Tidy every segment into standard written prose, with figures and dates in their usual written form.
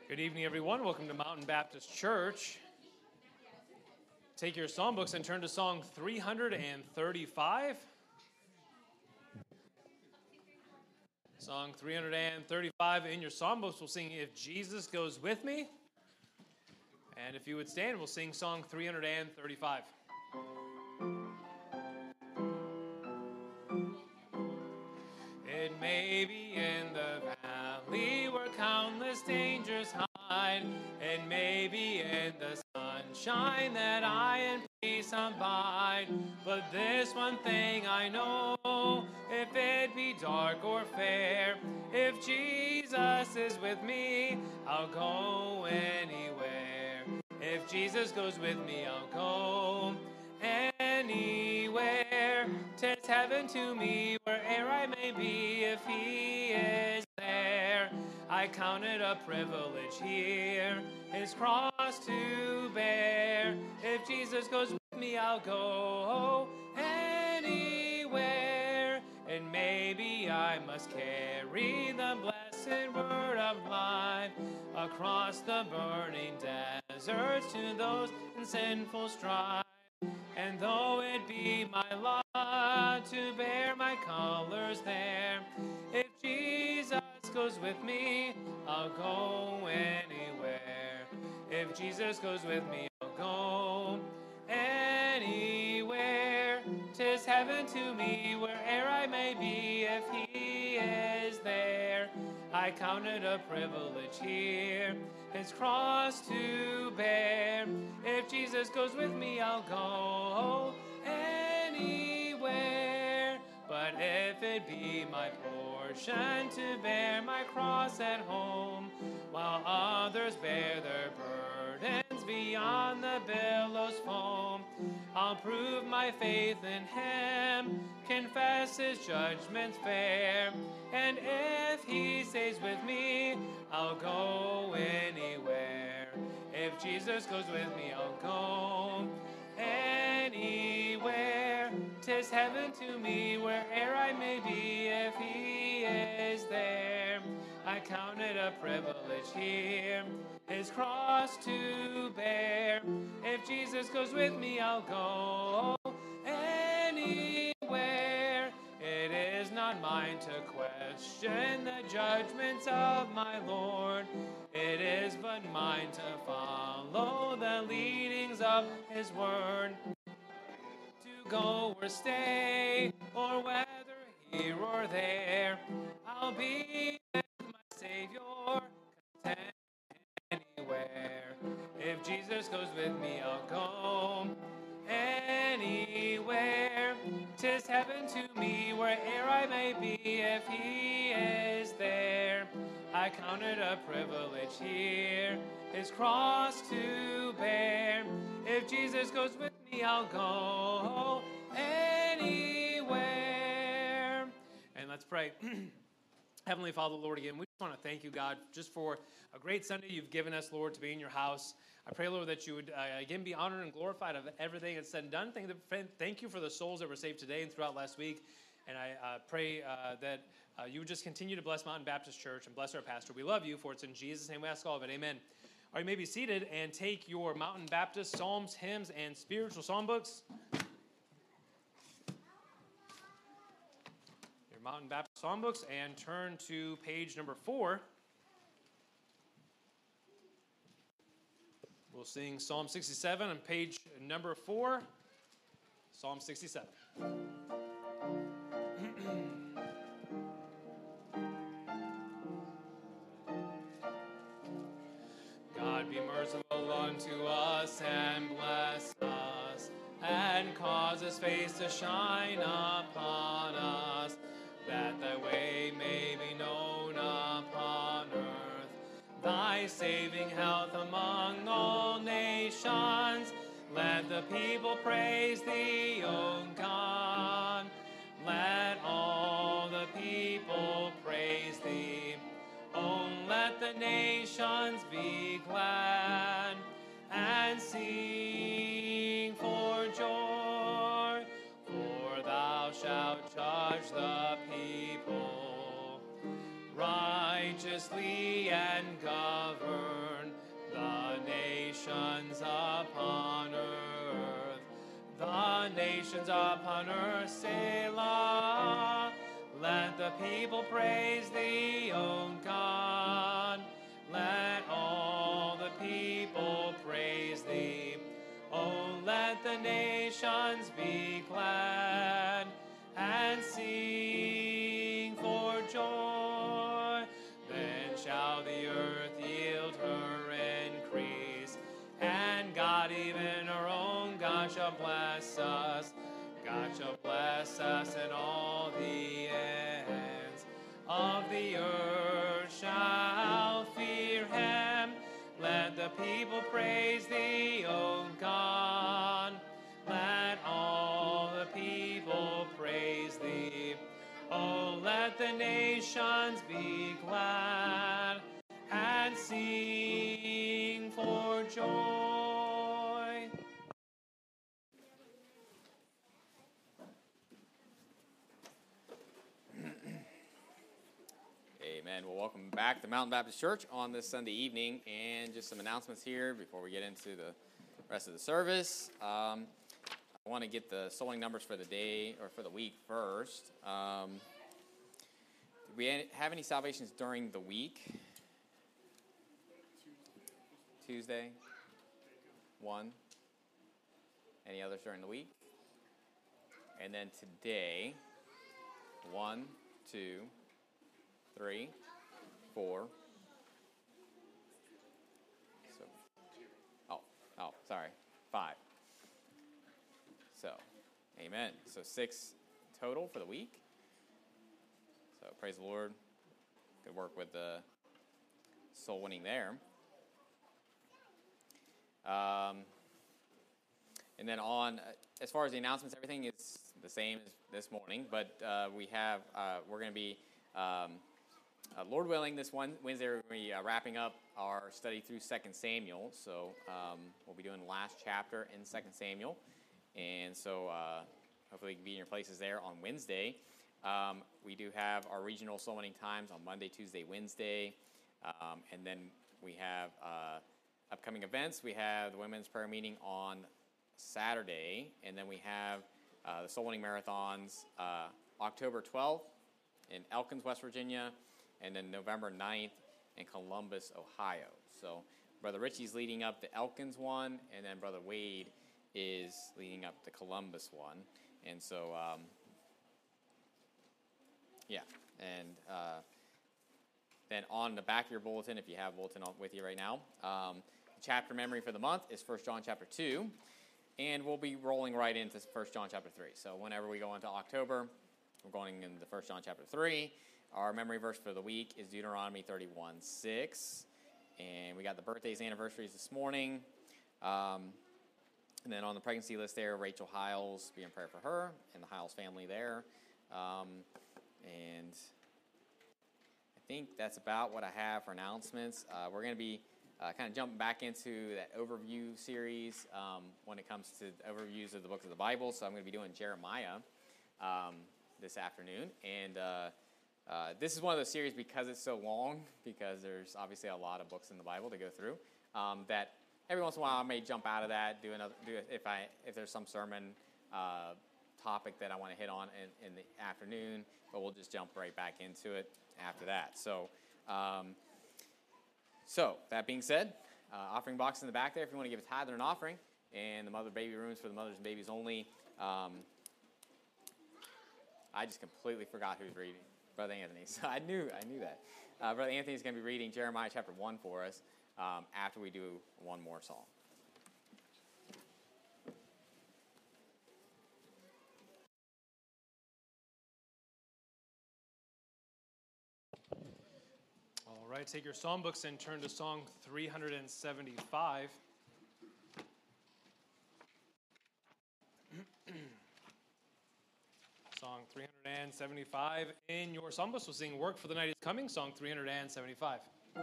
Good evening, everyone. Welcome to Mountain Baptist Church. Take your songbooks and turn to Song 335. Song 335 in your songbooks, we'll sing If Jesus Goes With Me. And if you would stand, we'll sing Song 335. It may be in the valley where countless dangers hide. It may be in the sunshine that I in peace abide. But this one thing I know, if it be dark or fair, if Jesus is with me, I'll go anywhere. If Jesus goes with me, I'll go anywhere. 'Tis heaven to me, where'er I may be, if he is there. I count it a privilege here, his cross to bear. If Jesus goes with me, I'll go anywhere. And maybe I must carry the blessed word of life across the burning deserts to those in sinful strife. And though it be my lot to bear my colors there, if Jesus goes with me, I'll go anywhere. If Jesus goes with me, I'll go anywhere. 'Tis heaven to me, where'er I may be, if he is there. I count it a privilege here, his cross to bear. If Jesus goes with me, I'll go anywhere. But if it be my portion to bear my cross at home, while others bear their burdens beyond the billows' foam, I'll prove my faith in him, confess his judgments fair. And if he stays with me, I'll go anywhere. If Jesus goes with me, I'll go anywhere. 'Tis heaven to me, where'er I may be, if he is there. I count it a privilege here, his cross to bear. If Jesus goes with me, I'll go anywhere. It is not mine to question the judgments of my Lord. It is but mine to follow the leadings of his word. To go or stay, or whether here or there, I'll be with my Savior, content anywhere. If Jesus goes with me, I'll go anywhere. 'Tis heaven to me, where'er I may be, if he is there. I count it a privilege here, his cross to bear. If Jesus goes with me, I'll go anywhere. And let's pray. Heavenly Father, Lord, again, we just want to thank you, God, just for a great Sunday you've given us, Lord, to be in your house. I pray, Lord, that you would, again, be honored and glorified of everything that's said and done. Thank you for the souls that were saved today and throughout last week. And I pray that you would just continue to bless Mountain Baptist Church and bless our pastor. We love you, for it's in Jesus' name we ask all of it. Amen. All right, you may be seated and take your Mountain Baptist Psalms, hymns, and spiritual songbooks. Mountain Baptist Songbooks, and turn to page number 4. We'll sing Psalm 67 on page number 4, Psalm 67. God be merciful unto us and bless us, and cause his face to shine upon us, that thy way may be known upon earth, thy saving health among all nations. Let the people praise thee, O God. Let all the people praise thee. Oh, let the nations be glad and sing for joy, for thou shalt judge the people righteously and govern nations upon earth. The nations upon earth, Selah. Let the people praise thee, O God. Let all the people praise thee. Oh, let the nations be glad and sing for joy. Then shall the earth yield her increase, and God, even our own God, shall bless us. God shall bless us, and all the ends of the earth shall fear him. Let the people praise thee, O God. Let all the people praise thee. Oh, let the nations be glad and sing for joy. Amen. Well, welcome back to Mountain Baptist Church on this Sunday evening, and just some announcements here before we get into the rest of the service. I want to get the sowing numbers for the day or for the week first. Do we have any salvations during the week? Tuesday? 1. Any others during the week? And then today, 1, 2, 3, 4. Sorry, 5. So, amen. So 6 total for the week. So praise the Lord. Good work with the soul winning there. And then on, as far as the announcements, everything is the same as this morning, but we're going to be, Lord willing, this Wednesday we're going to be wrapping up our study through 2 Samuel. So we'll be doing the last chapter in 2 Samuel. And so hopefully you can be in your places there on Wednesday. We do have our regional soul winning times on Monday, Tuesday, Wednesday. And then we have upcoming events. We have the women's prayer meeting on Saturday. And then we have the soul winning marathons October 12th in Elkins, West Virginia. And then November 9th in Columbus, Ohio. So Brother Richie's leading up the Elkins one, and then Brother Wade is leading up the Columbus one. And so, then on the back of your bulletin, if you have a bulletin with you right now, the chapter memory for the month is 1 John chapter 2, and we'll be rolling right into 1 John chapter 3. So whenever we go into October, we're going into 1 John chapter 3. Our memory verse for the week is Deuteronomy 31:6. And we got the birthdays, anniversaries this morning. And then on the pregnancy list there, Rachel Hiles, be in prayer for her and the Hiles family there. And I think that's about what I have for announcements. We're going to be kind of jumping back into that overview series when it comes to overviews of the books of the Bible. So I'm going to be doing Jeremiah this afternoon. And this is one of those series because it's so long, because there's obviously a lot of books in the Bible to go through, that every once in a while I may jump out of that, if there's some sermon topic that I want to hit on in the afternoon, but we'll just jump right back into it after that. So that being said, offering box in the back there if you want to give a tithe or an offering, and the mother baby rooms for the mothers and babies only. I just completely forgot who's reading. Brother Anthony. So I knew that. Brother Anthony's going to be reading Jeremiah chapter 1 for us after we do one more psalm. All right, take your psalm books and turn to Song 375. Song 375 in your psalm books. We'll sing Work for the Night is Coming, Song 375.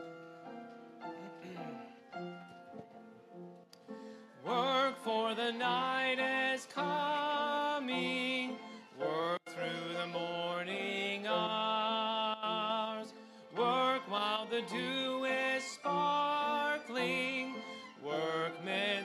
Work for the night is coming, work through the morning hours, work while the dew is sparkling, work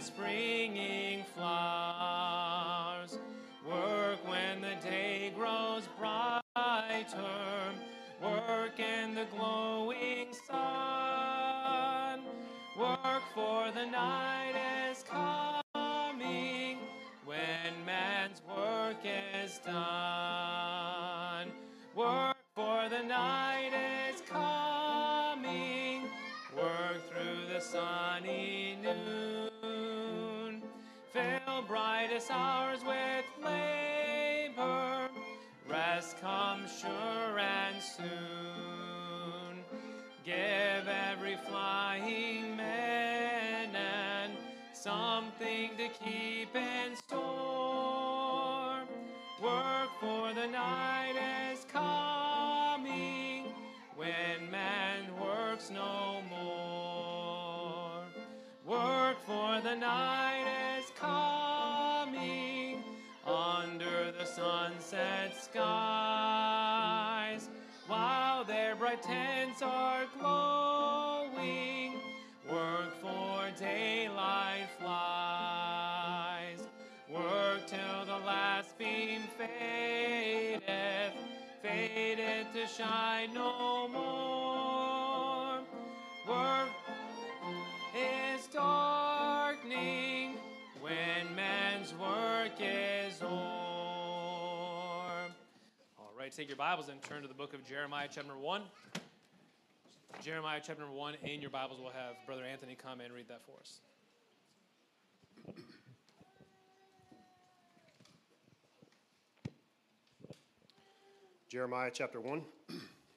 springing flowers. Work when the day grows brighter. Work in the glowing sun. Work for the night is coming when man's work is done. Work for the night is coming. Work through the sunny noon. Fill brightest hours with labor. Rest comes sure and soon. Give every flying man and something to keep in store. Work for the night is coming when man works no more. Work for the night is coming under the sunset skies, while their bright tents are glowing. Work for daylight flies. Work till the last beam fadeth, fadeth to shine no more. Work is darkening when man's work is o'er. All right, take your Bibles and turn to the book of Jeremiah chapter 1. Jeremiah chapter 1, in your Bibles we'll have Brother Anthony come and read that for us. Jeremiah chapter 1. The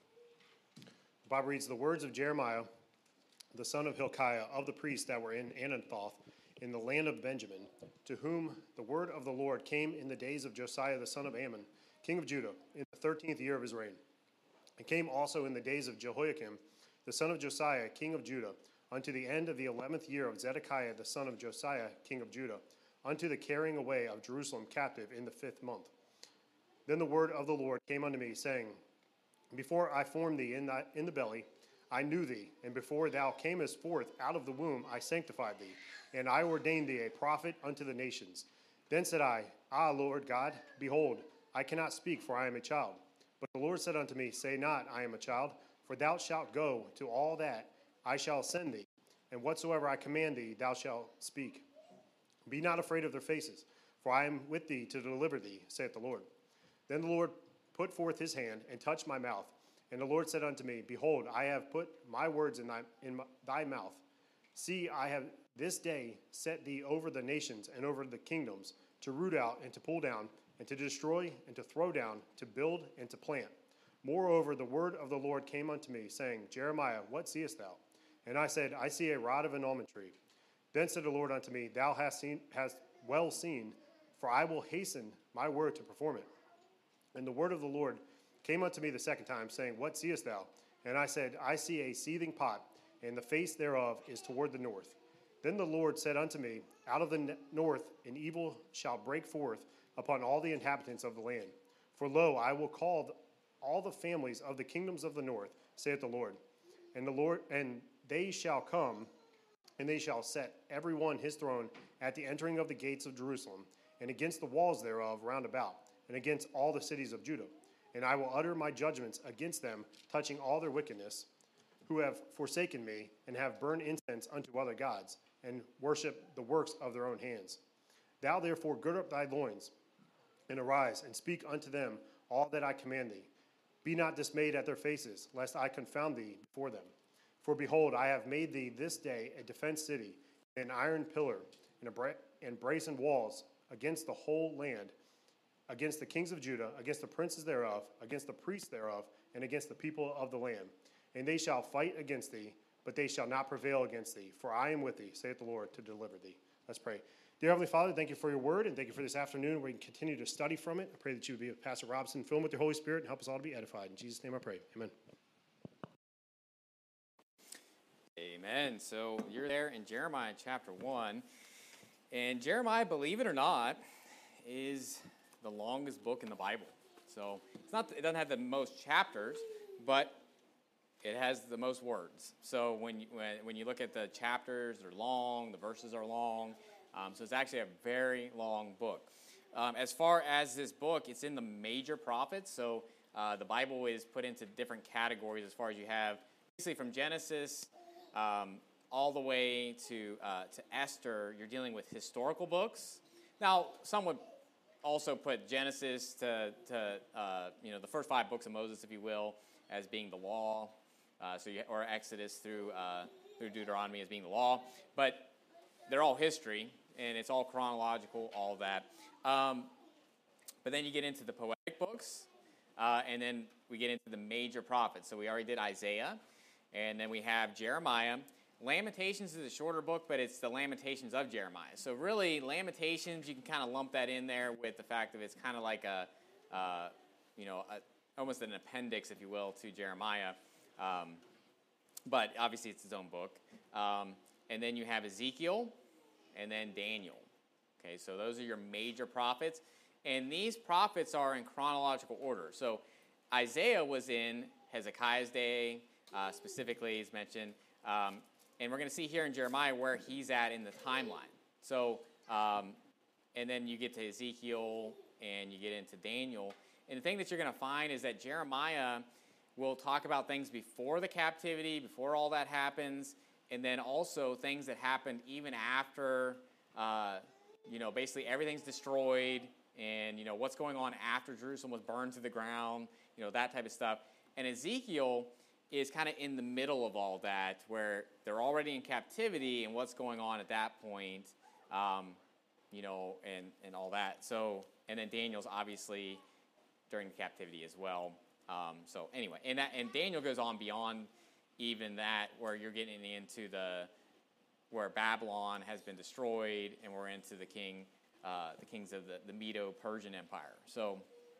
Bible reads, the words of Jeremiah, the son of Hilkiah, of the priests that were in Anathoth, in the land of Benjamin, to whom the word of the Lord came in the days of Josiah the son of Ammon, king of Judah, in the 13th year of his reign. It came also in the days of Jehoiakim, the son of Josiah, king of Judah, unto the end of the 11th year of Zedekiah the son of Josiah, king of Judah, unto the carrying away of Jerusalem captive in the 5th month. Then the word of the Lord came unto me, saying, before I formed thee in the belly, I knew thee, and before thou camest forth out of the womb, I sanctified thee, and I ordained thee a prophet unto the nations. Then said I, Lord God, behold, I cannot speak, for I am a child. But the Lord said unto me, say not, I am a child, for thou shalt go to all that I shall send thee, and whatsoever I command thee, thou shalt speak. Be not afraid of their faces, for I am with thee to deliver thee, saith the Lord. Then the Lord put forth his hand and touched my mouth. And the Lord said unto me, behold, I have put my words in thy mouth. See, I have this day set thee over the nations and over the kingdoms, to root out and to pull down, and to destroy and to throw down, to build and to plant. Moreover, the word of the Lord came unto me, saying, Jeremiah, what seest thou? And I said, I see a rod of an almond tree. Then said the Lord unto me, thou hast well seen, for I will hasten my word to perform it. And the word of the Lord came unto me the second time, saying, what seest thou? And I said, I see a seething pot, and the face thereof is toward the north. Then the Lord said unto me, out of the north an evil shall break forth upon all the inhabitants of the land. For lo, I will call all the families of the kingdoms of the north, saith the Lord. And they shall come, and they shall set every one his throne at the entering of the gates of Jerusalem, and against the walls thereof round about, and against all the cities of Judah. And I will utter my judgments against them, touching all their wickedness, who have forsaken me, and have burned incense unto other gods, and worship the works of their own hands. Thou therefore gird up thy loins, and arise, and speak unto them all that I command thee. Be not dismayed at their faces, lest I confound thee before them. For behold, I have made thee this day a defenced city, an iron pillar, and brazen walls against the whole land, against the kings of Judah, against the princes thereof, against the priests thereof, and against the people of the land. And they shall fight against thee, but they shall not prevail against thee. For I am with thee, saith the Lord, to deliver thee. Let's pray. Dear Heavenly Father, thank you for your word, and thank you for this afternoon where we can continue to study from it. I pray that you would be with Pastor Robinson, fill him with your Holy Spirit, and help us all to be edified. In Jesus' name I pray. Amen. Amen. So you're there in Jeremiah chapter 1. And Jeremiah, believe it or not, is the longest book in the Bible. So it doesn't have the most chapters, but it has the most words. So when you look at the chapters, they're long, the verses are long. So it's actually a very long book. As far as this book, it's in the major prophets. So the Bible is put into different categories as far as you have, basically from Genesis all the way to Esther. You're dealing with historical books. Now, some would also put Genesis to the first 5 books of Moses, if you will, as being the law. Or Exodus through Deuteronomy as being the law. But they're all history, and it's all chronological, all that. But then you get into the poetic books, and then we get into the major prophets. So we already did Isaiah, and then we have Jeremiah. Lamentations is a shorter book, but it's the Lamentations of Jeremiah. So really, Lamentations, you can kind of lump that in there with the fact that it's kind of like almost an appendix, if you will, to Jeremiah. But obviously it's his own book. And then you have Ezekiel, and then Daniel. Okay, so those are your major prophets. And these prophets are in chronological order. So Isaiah was in Hezekiah's day, specifically, he's mentioned. And we're going to see here in Jeremiah where he's at in the timeline. So, and then you get to Ezekiel, and you get into Daniel. And the thing that you're going to find is that Jeremiah will talk about things before the captivity, before all that happens, and then also things that happened even after, basically everything's destroyed, and, what's going on after Jerusalem was burned to the ground, that type of stuff. And Ezekiel is kind of in the middle of all that, where they're already in captivity, and what's going on at that point, and all that. So, and then Daniel's obviously during the captivity as well. So anyway, and Daniel goes on beyond even that, where you're getting into where Babylon has been destroyed, and we're into the kings of the Medo-Persian Empire. So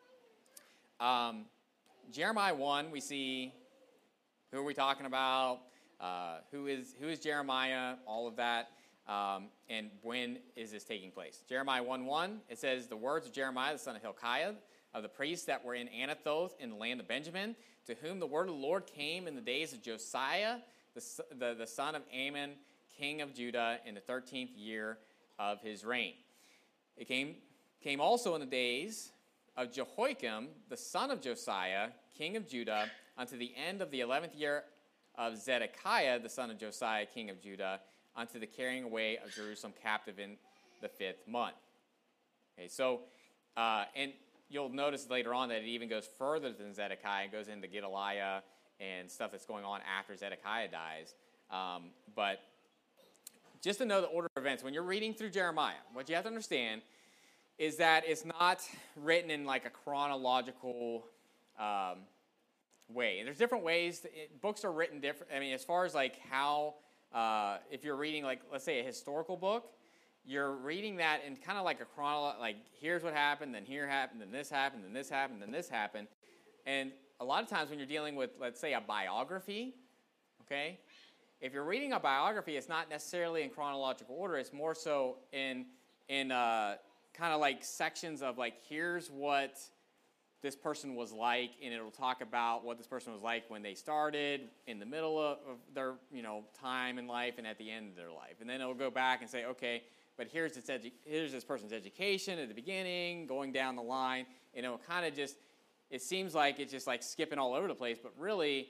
Jeremiah 1, we see who are we talking about, who is Jeremiah, all of that, and when is this taking place. Jeremiah 1:1, it says, the words of Jeremiah, the son of Hilkiah, of the priests that were in Anathoth in the land of Benjamin, to whom the word of the Lord came in the days of Josiah, the son of Amon, king of Judah, in the 13th year of his reign. It came also in the days of Jehoiakim, the son of Josiah, king of Judah, unto the end of the 11th year of Zedekiah, the son of Josiah, king of Judah, unto the carrying away of Jerusalem captive in the 5th month. Okay, so, and you'll notice later on that it even goes further than Zedekiah. It goes into Gedaliah and stuff that's going on after Zedekiah dies. But just to know the order of events, when you're reading through Jeremiah, what you have to understand is that it's not written in like a chronological way. And there's different ways. Books are written different. I mean, as far as like how, if you're reading like, let's say a historical book, you're reading that in kind of like a chronology, like here's what happened, then here happened, then this happened, then this happened, then this happened. And a lot of times when you're dealing with, let's say, a biography, okay, if you're reading a biography, it's not necessarily in chronological order. It's more so in kind of like sections of like, here's what this person was like, and it'll talk about what this person was like when they started, in the middle of their time in life, and at the end of their life. And then it'll go back and say, okay, but here's this person's education at the beginning, going down the line, and it'll kind of just, it seems like it's just like skipping all over the place, but really,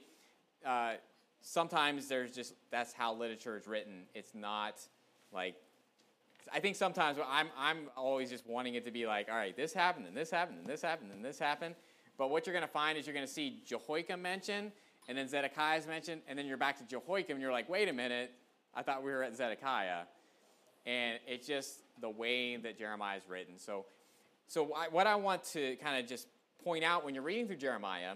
sometimes that's how literature is written. It's not like, I think sometimes I'm always just wanting it to be like, all right, this happened, and this happened, and this happened, and this happened. But what you're going to find is you're going to see Jehoiakim mentioned, and then Zedekiah's mentioned, and then you're back to Jehoiakim, and you're like, wait a minute, I thought we were at Zedekiah. And it's just the way that Jeremiah is written. So what I want to kind of just point out when you're reading through Jeremiah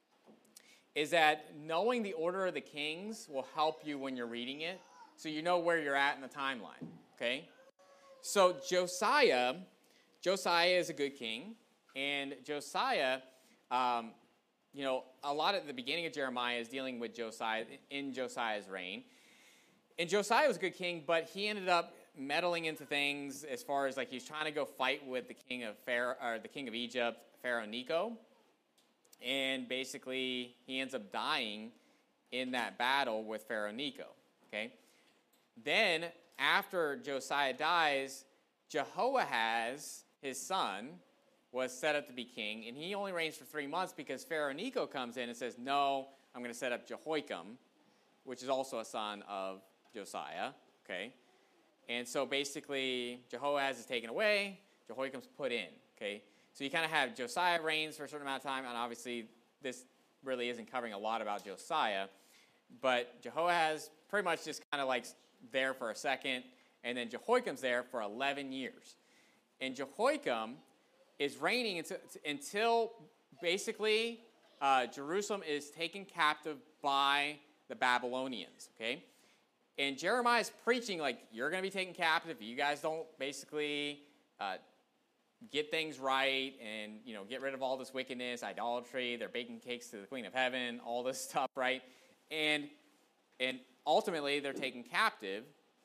is that knowing the order of the kings will help you when you're reading it, so you know where you're at in the timeline, okay? So Josiah is a good king, and Josiah, a lot at the beginning of Jeremiah is dealing with Josiah, in Josiah's reign. And Josiah was a good king, but he ended up meddling into things as far as like he's trying to go fight with the king of Egypt, Pharaoh Necho, and basically he ends up dying in that battle with Pharaoh Necho. Okay, then after Josiah dies, Jehoahaz, his son, was set up to be king, and he only reigns for 3 months because Pharaoh Necho comes in and says, no, I'm going to set up Jehoiakim, which is also a son of Josiah, okay? And so basically, Jehoahaz is taken away, Jehoiakim's put in, okay? So you kind of have Josiah reigns for a certain amount of time, and obviously this really isn't covering a lot about Josiah, but Jehoahaz pretty much just kind of like there for a second, and then Jehoiakim's there for 11 years. And Jehoiakim is reigning until basically Jerusalem is taken captive by the Babylonians, okay? And Jeremiah is preaching like, you're going to be taken captive. You guys don't basically get things right and, get rid of all this wickedness, idolatry. They're baking cakes to the Queen of Heaven, all this stuff, right? And ultimately, they're taken captive.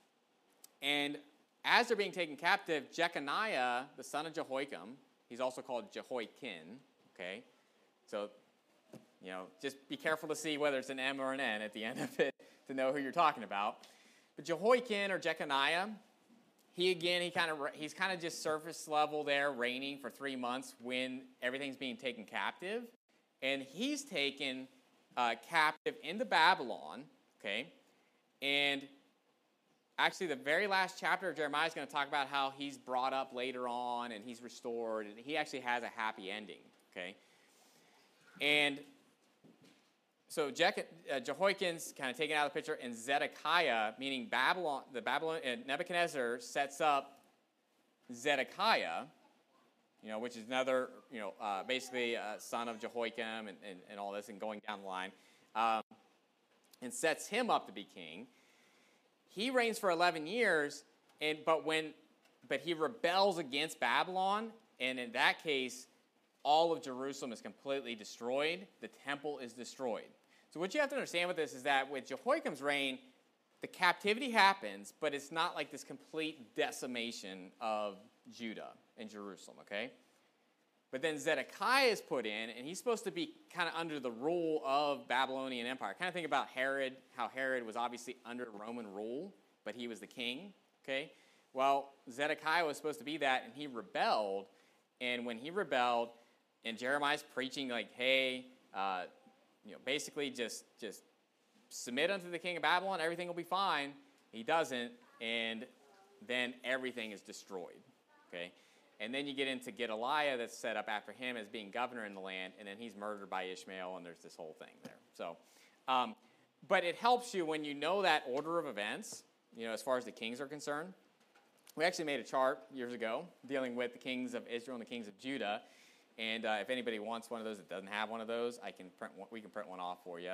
And as they're being taken captive, Jeconiah, the son of Jehoiakim, he's also called Jehoiakim, okay? So, just be careful to see whether it's an M or an N at the end of it to know who you're talking about. But Jehoiakim or Jeconiah, he's kind of just surface level there, reigning for 3 months when everything's being taken captive. And he's taken captive into Babylon, okay? And actually, the very last chapter of Jeremiah is going to talk about how he's brought up later on and he's restored, and he actually has a happy ending, okay? And so Jehoiakim's kind of taken out of the picture, and Zedekiah, meaning Babylon, Nebuchadnezzar sets up Zedekiah, which is another, basically a son of Jehoiakim and all this, and going down the line, and sets him up to be king. He reigns for 11 years, but he rebels against Babylon, and in that case, all of Jerusalem is completely destroyed. The temple is destroyed. So what you have to understand with this is that with Jehoiakim's reign, the captivity happens, but it's not like this complete decimation of Judah and Jerusalem, okay? But then Zedekiah is put in, and he's supposed to be kind of under the rule of Babylonian Empire. Kind of think about Herod, how Herod was obviously under Roman rule, but he was the king, okay? Well, Zedekiah was supposed to be that, and he rebelled. And when he rebelled, and Jeremiah's preaching like, hey, basically just submit unto the king of Babylon, everything will be fine. He doesn't, and then everything is destroyed, okay? And then you get into Gedaliah that's set up after him as being governor in the land, and then he's murdered by Ishmael, and there's this whole thing there. So, but it helps you when you know that order of events, as far as the kings are concerned. We actually made a chart years ago dealing with the kings of Israel and the kings of Judah. And if anybody wants one of those that doesn't have one of those, we can print one off for you.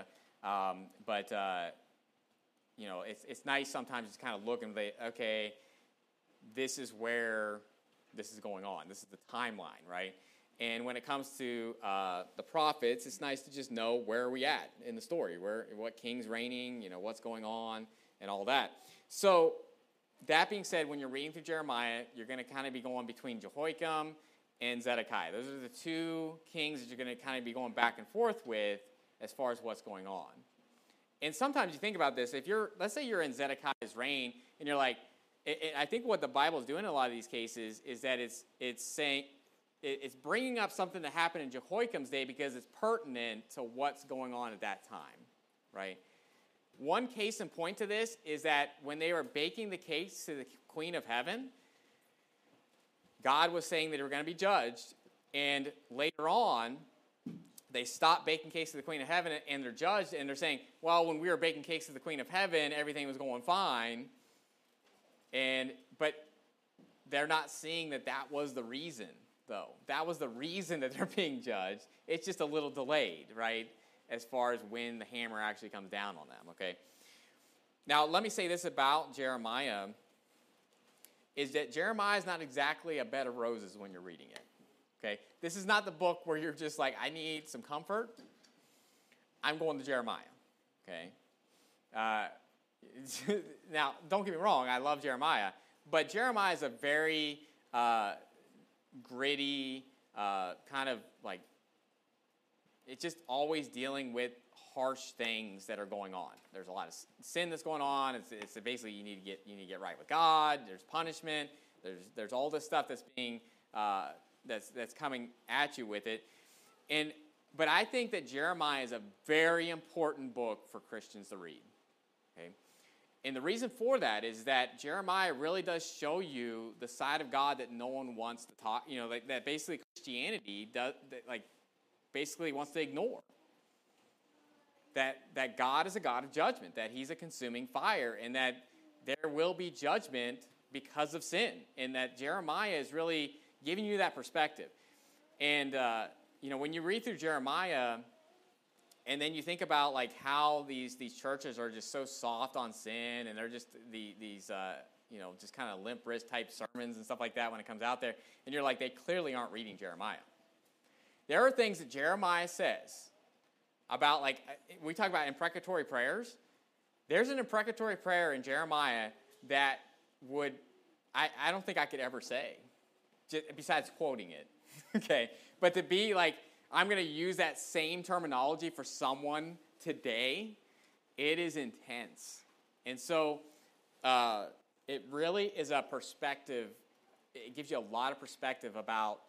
It's nice sometimes to kind of look and say, okay, this is where this is going on. This is the timeline, right? And when it comes to the prophets, it's nice to just know where are we at in the story, what king's reigning, what's going on, and all that. So that being said, when you're reading through Jeremiah, you're going to kind of be going between Jehoiakim and Zedekiah. Those are the two kings that you're going to kind of be going back and forth with as far as what's going on. And sometimes you think about this, let's say you're in Zedekiah's reign, and you're like, I think what the Bible is doing in a lot of these cases is that it's saying, it's bringing up something that happened in Jehoiakim's day because it's pertinent to what's going on at that time, right? One case in point to this is that when they were baking the cakes to the Queen of Heaven, God was saying that they were going to be judged, and later on, they stopped baking cakes to the Queen of Heaven, and they're judged, and they're saying, well, when we were baking cakes to the Queen of Heaven, everything was going fine, but they're not seeing that was the reason, though. That was the reason that they're being judged. It's just a little delayed, right, as far as when the hammer actually comes down on them, okay? Now, let me say this about Jeremiah, is that Jeremiah is not exactly a bed of roses when you're reading it, okay? This is not the book where you're just like, I need some comfort. I'm going to Jeremiah, okay? Now, don't get me wrong, I love Jeremiah, but Jeremiah is a very gritty, kind of like, it's just always dealing with harsh things that are going on. There's a lot of sin that's going on. It's basically you need to get right with God. There's punishment. There's all this stuff that's being that's coming at you with it. But I think that Jeremiah is a very important book for Christians to read. Okay? And the reason for that is that Jeremiah really does show you the side of God that no one wants to talk, that basically Christianity basically wants to ignore. That God is a God of judgment, that he's a consuming fire, and that there will be judgment because of sin, and that Jeremiah is really giving you that perspective. And when you read through Jeremiah, and then you think about like how these churches are just so soft on sin, and they're just these just kind of limp wrist type sermons and stuff like that when it comes out there, and you're like, they clearly aren't reading Jeremiah. There are things that Jeremiah says about, like we talk about imprecatory prayers. There's an imprecatory prayer in Jeremiah that I don't think I could ever say, besides quoting it. Okay, but to be like, I'm going to use that same terminology for someone today, it is intense. And so it really is a perspective. It gives you a lot of perspective about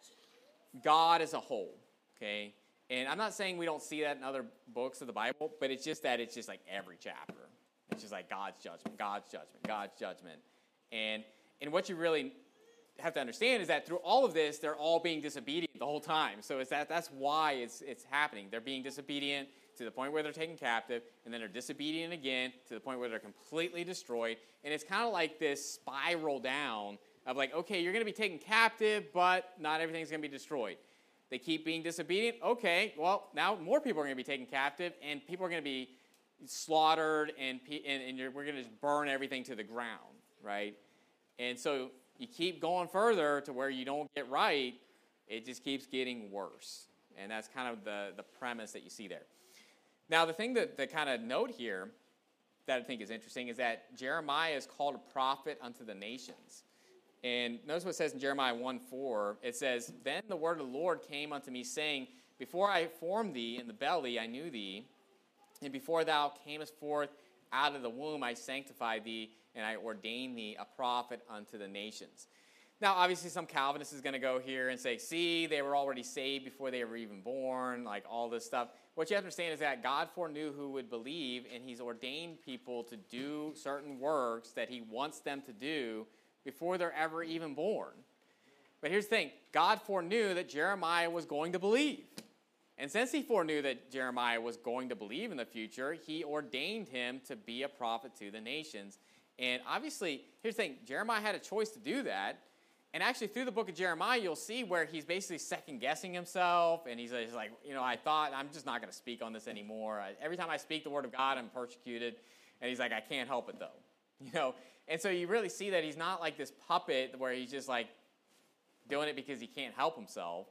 God as a whole, okay? And I'm not saying we don't see that in other books of the Bible, but it's just like every chapter. It's just like God's judgment, God's judgment, God's judgment. And what you really have to understand is that through all of this, they're all being disobedient the whole time. So that's why it's happening. They're being disobedient to the point where they're taken captive, and then they're disobedient again to the point where they're completely destroyed. And it's kind of like this spiral down of like, okay, you're going to be taken captive, but not everything's going to be destroyed. They keep being disobedient. Okay, well, now more people are going to be taken captive, and people are going to be slaughtered, and we're going to just burn everything to the ground, right? And so you keep going further to where you don't get right, it just keeps getting worse. And that's kind of the premise that you see there. Now, the thing that kind of note here that I think is interesting is that Jeremiah is called a prophet unto the nations. And notice what it says in Jeremiah 1:4. It says, "Then the word of the Lord came unto me, saying, Before I formed thee in the belly, I knew thee. And before thou camest forth out of the womb, I sanctified thee, and I ordained thee a prophet unto the nations." Now, obviously, some Calvinist is going to go here and say, see, they were already saved before they were even born, like all this stuff. What you have to understand is that God foreknew who would believe, and he's ordained people to do certain works that he wants them to do before they're ever even born. But here's the thing. God foreknew that Jeremiah was going to believe. And since he foreknew that Jeremiah was going to believe in the future, he ordained him to be a prophet to the nations. And obviously, here's the thing. Jeremiah had a choice to do that. And actually, through the book of Jeremiah, you'll see where he's basically second-guessing himself. And he's like, I thought, I'm just not going to speak on this anymore. Every time I speak the word of God, I'm persecuted. And he's like, I can't help it, though. And so you really see that he's not like this puppet where he's just like doing it because he can't help himself.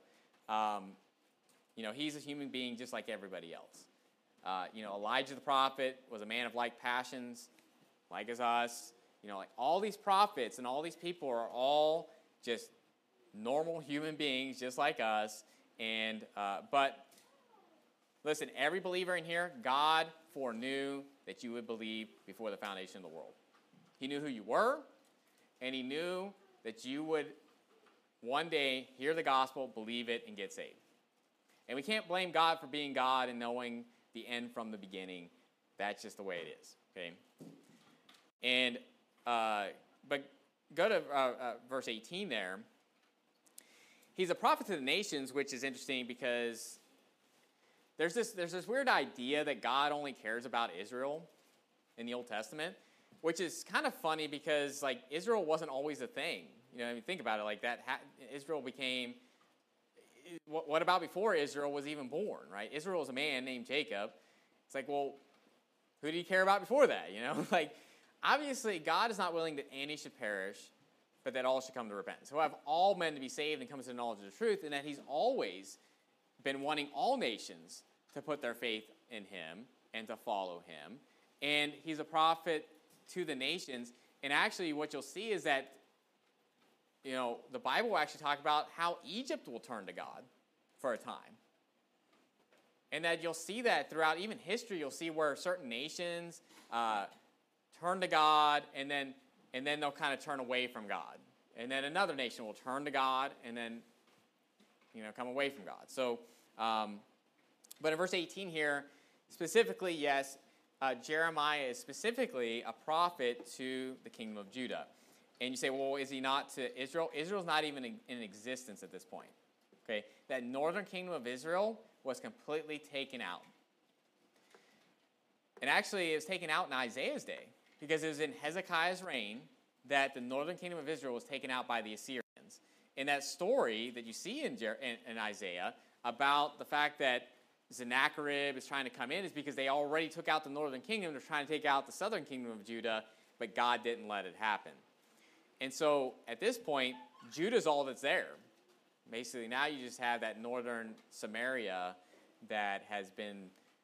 He's a human being just like everybody else. Elijah the prophet was a man of like passions, like as us. Like all these prophets and all these people are all just normal human beings just like us. And but listen, every believer in here, God foreknew that you would believe before the foundation of the world. He knew who you were, and he knew that you would one day hear the gospel, believe it, and get saved. And we can't blame God for being God and knowing the end from the beginning. That's just the way it is, okay? And but go to verse 18 there. He's a prophet to the nations, which is interesting because there's this weird idea that God only cares about Israel in the Old Testament, which is kind of funny because like Israel wasn't always a thing. Think about it like that. Israel became. What about before Israel was even born, right? Israel was a man named Jacob. It's like, well, who did he care about before that? Like. Obviously, God is not willing that any should perish, but that all should come to repentance. So have all men to be saved and come to the knowledge of the truth, and that he's always been wanting all nations to put their faith in him and to follow him. And he's a prophet to the nations. And actually, what you'll see is that, the Bible will actually talk about how Egypt will turn to God for a time. And that you'll see that throughout even history. You'll see where certain nations turn to God, and then they'll kind of turn away from God. And then another nation will turn to God, and then come away from God. So, but in verse 18 here, specifically, yes, Jeremiah is specifically a prophet to the kingdom of Judah. And you say, well, is he not to Israel? Israel's not even in existence at this point. Okay, that northern kingdom of Israel was completely taken out. And actually, it was taken out in Isaiah's day, because it was in Hezekiah's reign that the northern kingdom of Israel was taken out by the Assyrians. And that story that you see in Isaiah about the fact that Sennacherib is trying to come in is because they already took out the northern kingdom. They're trying to take out the southern kingdom of Judah, but God didn't let it happen. And so at this point, Judah's all that's there. Basically, now you just have that northern Samaria that has been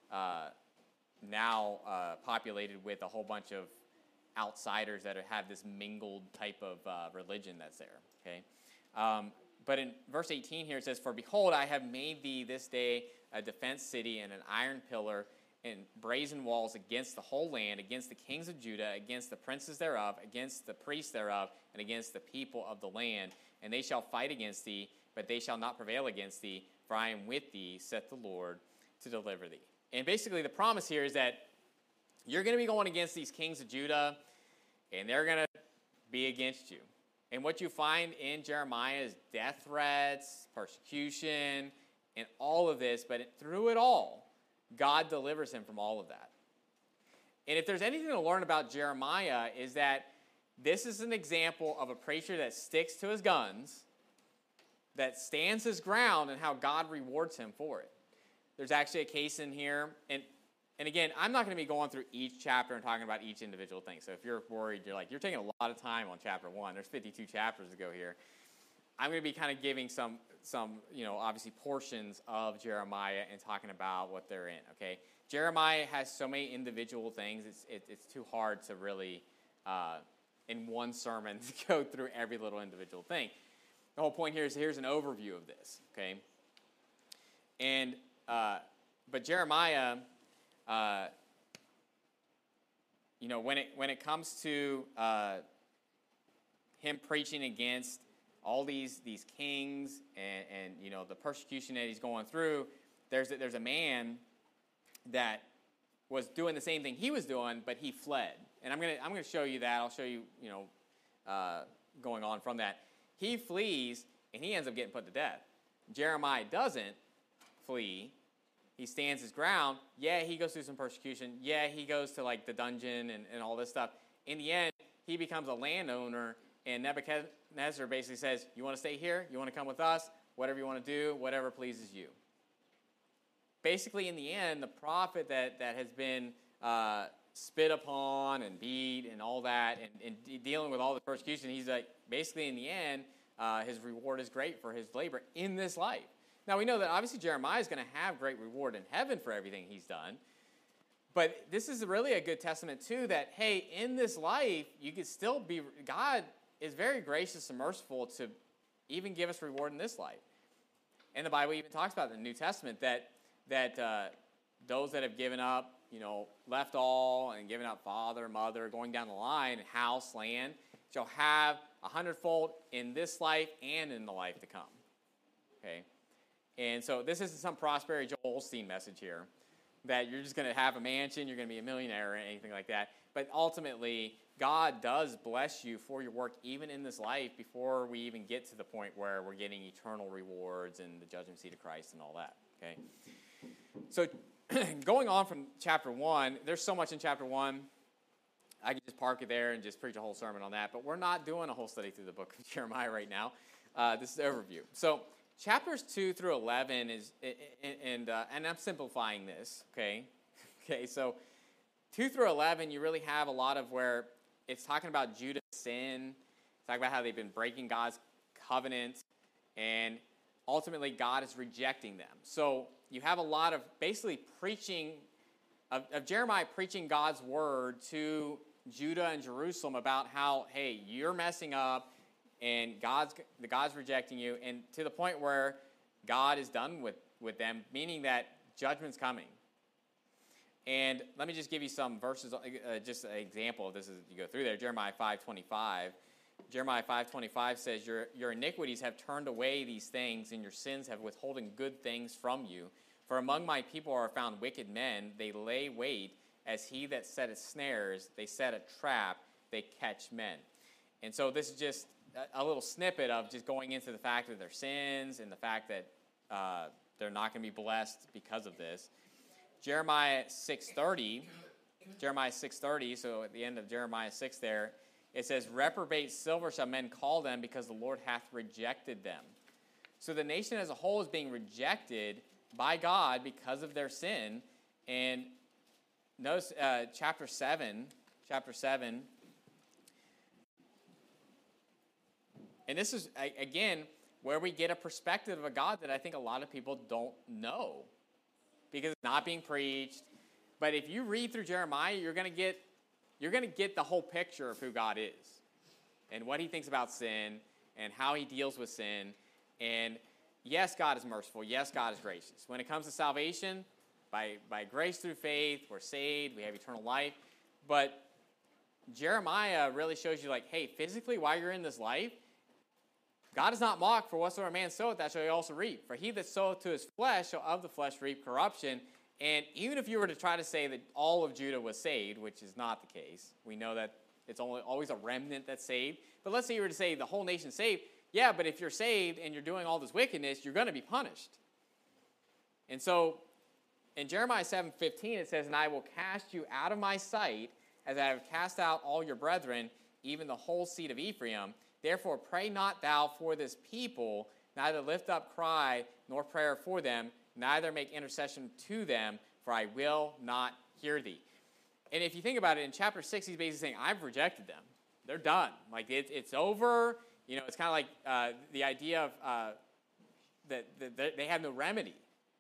now populated with a whole bunch of outsiders that have this mingled type of religion that's there. Okay, but in verse 18 here it says, "For behold, I have made thee this day a defense city and an iron pillar and brazen walls against the whole land, against the kings of Judah, against the princes thereof, against the priests thereof, and against the people of the land. And they shall fight against thee, but they shall not prevail against thee, for I am with thee, saith the Lord, to deliver thee." And basically the promise here is that you're going to be going against these kings of Judah, and they're going to be against you. And what you find in Jeremiah is death threats, persecution, and all of this, but through it all, God delivers him from all of that. And if there's anything to learn about Jeremiah, is that this is an example of a preacher that sticks to his guns, that stands his ground, and how God rewards him for it. There's actually a case in here, and again, I'm not going to be going through each chapter and talking about each individual thing. So if you're worried, you're taking a lot of time on chapter 1. There's 52 chapters to go here. I'm going to be kind of giving some obviously portions of Jeremiah and talking about what they're in, okay? Jeremiah has so many individual things, it's too hard to really, in one sermon, to go through every little individual thing. The whole point here is here's an overview of this, okay? And, but Jeremiah, when it comes to him preaching against all these kings and the persecution that he's going through, there's a man that was doing the same thing he was doing, but he fled. And I'm gonna show you that. I'll show you going on from that. He flees and he ends up getting put to death. Jeremiah doesn't flee. He stands his ground. Yeah, he goes through some persecution. Yeah, he goes to like the dungeon and all this stuff. In the end, he becomes a landowner, and Nebuchadnezzar basically says, "You want to stay here? You want to come with us? Whatever you want to do, whatever pleases you." Basically, in the end, the prophet that has been spit upon and beat and all that, and dealing with all the persecution, he's like, basically in the end, his reward is great for his labor in this life. Now, we know that obviously Jeremiah is going to have great reward in heaven for everything he's done. But this is really a good testament, too, that, hey, in this life, you can still be, God is very gracious and merciful to even give us reward in this life. And the Bible even talks about in the New Testament that those that have given up, left all and given up father, mother, going down the line, house, land, shall have 100-fold in this life and in the life to come. Okay? And so this isn't some prosperity Joel Osteen message here, that you're just going to have a mansion, you're going to be a millionaire or anything like that. But ultimately, God does bless you for your work even in this life before we even get to the point where we're getting eternal rewards and the judgment seat of Christ and all that. Okay. So going on from chapter 1, there's so much in chapter 1. I could just park it there and just preach a whole sermon on that. But we're not doing a whole study through the book of Jeremiah right now. This is the overview. So chapters 2 through 11 is, and I'm simplifying this, okay? Okay, so 2 through 11, you really have a lot of where it's talking about Judah's sin. It's talking about how they've been breaking God's covenant, and ultimately God is rejecting them. So you have a lot of basically preaching, of Jeremiah preaching God's word to Judah and Jerusalem about how, hey, you're messing up, and God's rejecting you, and to the point where God is done with them, meaning that judgment's coming. And let me just give you some verses, just an example of this as you go through there. Jeremiah 5:25. Jeremiah 5:25 says, your iniquities have turned away these things, and your sins have withholden good things from you. For among my people are found wicked men. They lay wait as he that setteth snares. They set a trap. They catch men. And so this is just a little snippet of just going into the fact of their sins and the fact that they're not going to be blessed because of this. Jeremiah 6:30, so at the end of Jeremiah 6 there, it says, reprobate silver shall men call them, because the Lord hath rejected them. So the nation as a whole is being rejected by God because of their sin. And notice chapter 7, and this is, again, where we get a perspective of a God that I think a lot of people don't know, because it's not being preached. But if you read through Jeremiah, you're going to get the whole picture of who God is and what he thinks about sin and how he deals with sin. And yes, God is merciful. Yes, God is gracious. When it comes to salvation, by grace through faith, we're saved, we have eternal life. But Jeremiah really shows you, like, hey, physically, while you're in this life, God is not mocked, for whatsoever man soweth, that shall he also reap. For he that soweth to his flesh shall of the flesh reap corruption. And even if you were to try to say that all of Judah was saved, which is not the case, we know that it's always a remnant that's saved. But let's say you were to say the whole nation's saved. Yeah, but if you're saved and you're doing all this wickedness, you're going to be punished. And so in Jeremiah 7:15, it says, and I will cast you out of my sight, as I have cast out all your brethren, even the whole seed of Ephraim. Therefore pray not thou for this people, neither lift up cry nor prayer for them, neither make intercession to them, for I will not hear thee. And if you think about it, in chapter 6, he's basically saying, I've rejected them. They're done. Like, it's over. You know, it's kind of like the idea of that they have no remedy.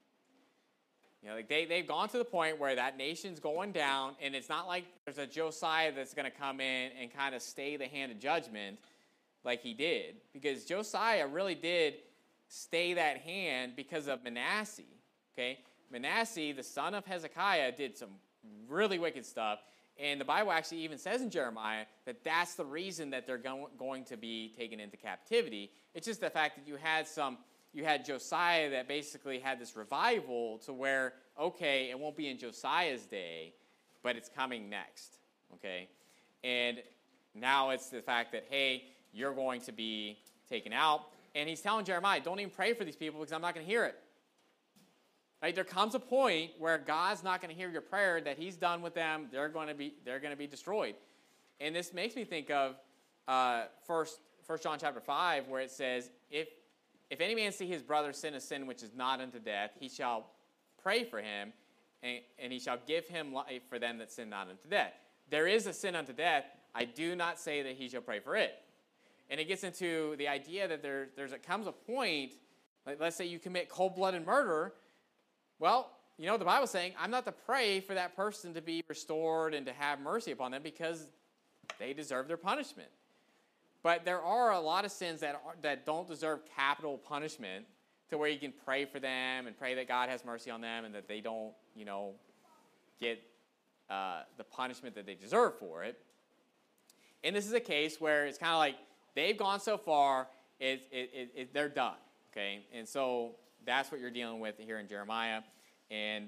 You know, like they've gone to the point where that nation's going down, and it's not like there's a Josiah that's going to come in and kind of stay the hand of judgment like he did. Because Josiah really did stay that hand because of Manasseh. Okay? Manasseh, the son of Hezekiah, did some really wicked stuff. And the Bible actually even says in Jeremiah that that's the reason that they're going to be taken into captivity. It's just the fact that you had Josiah that basically had this revival to where, okay, it won't be in Josiah's day, but it's coming next, okay? And now it's the fact that, hey, you're going to be taken out. And he's telling Jeremiah, don't even pray for these people because I'm not going to hear it. Right? There comes a point where God's not going to hear your prayer, that he's done with them. They're going to be destroyed. And this makes me think of 1 John chapter 5, where it says, if any man see his brother sin a sin which is not unto death, he shall pray for him, and he shall give him life for them that sin not unto death. There is a sin unto death. I do not say that he shall pray for it. And it gets into the idea that there comes a point, like let's say you commit cold-blooded murder. Well, you know, the Bible's saying, I'm not to pray for that person to be restored and to have mercy upon them because they deserve their punishment. But there are a lot of sins that don't deserve capital punishment, to where you can pray for them and pray that God has mercy on them and that they don't, you know, get the punishment that they deserve for it. And this is a case where it's kind of like they've gone so far, they're done, okay? And so that's what you're dealing with here in Jeremiah. And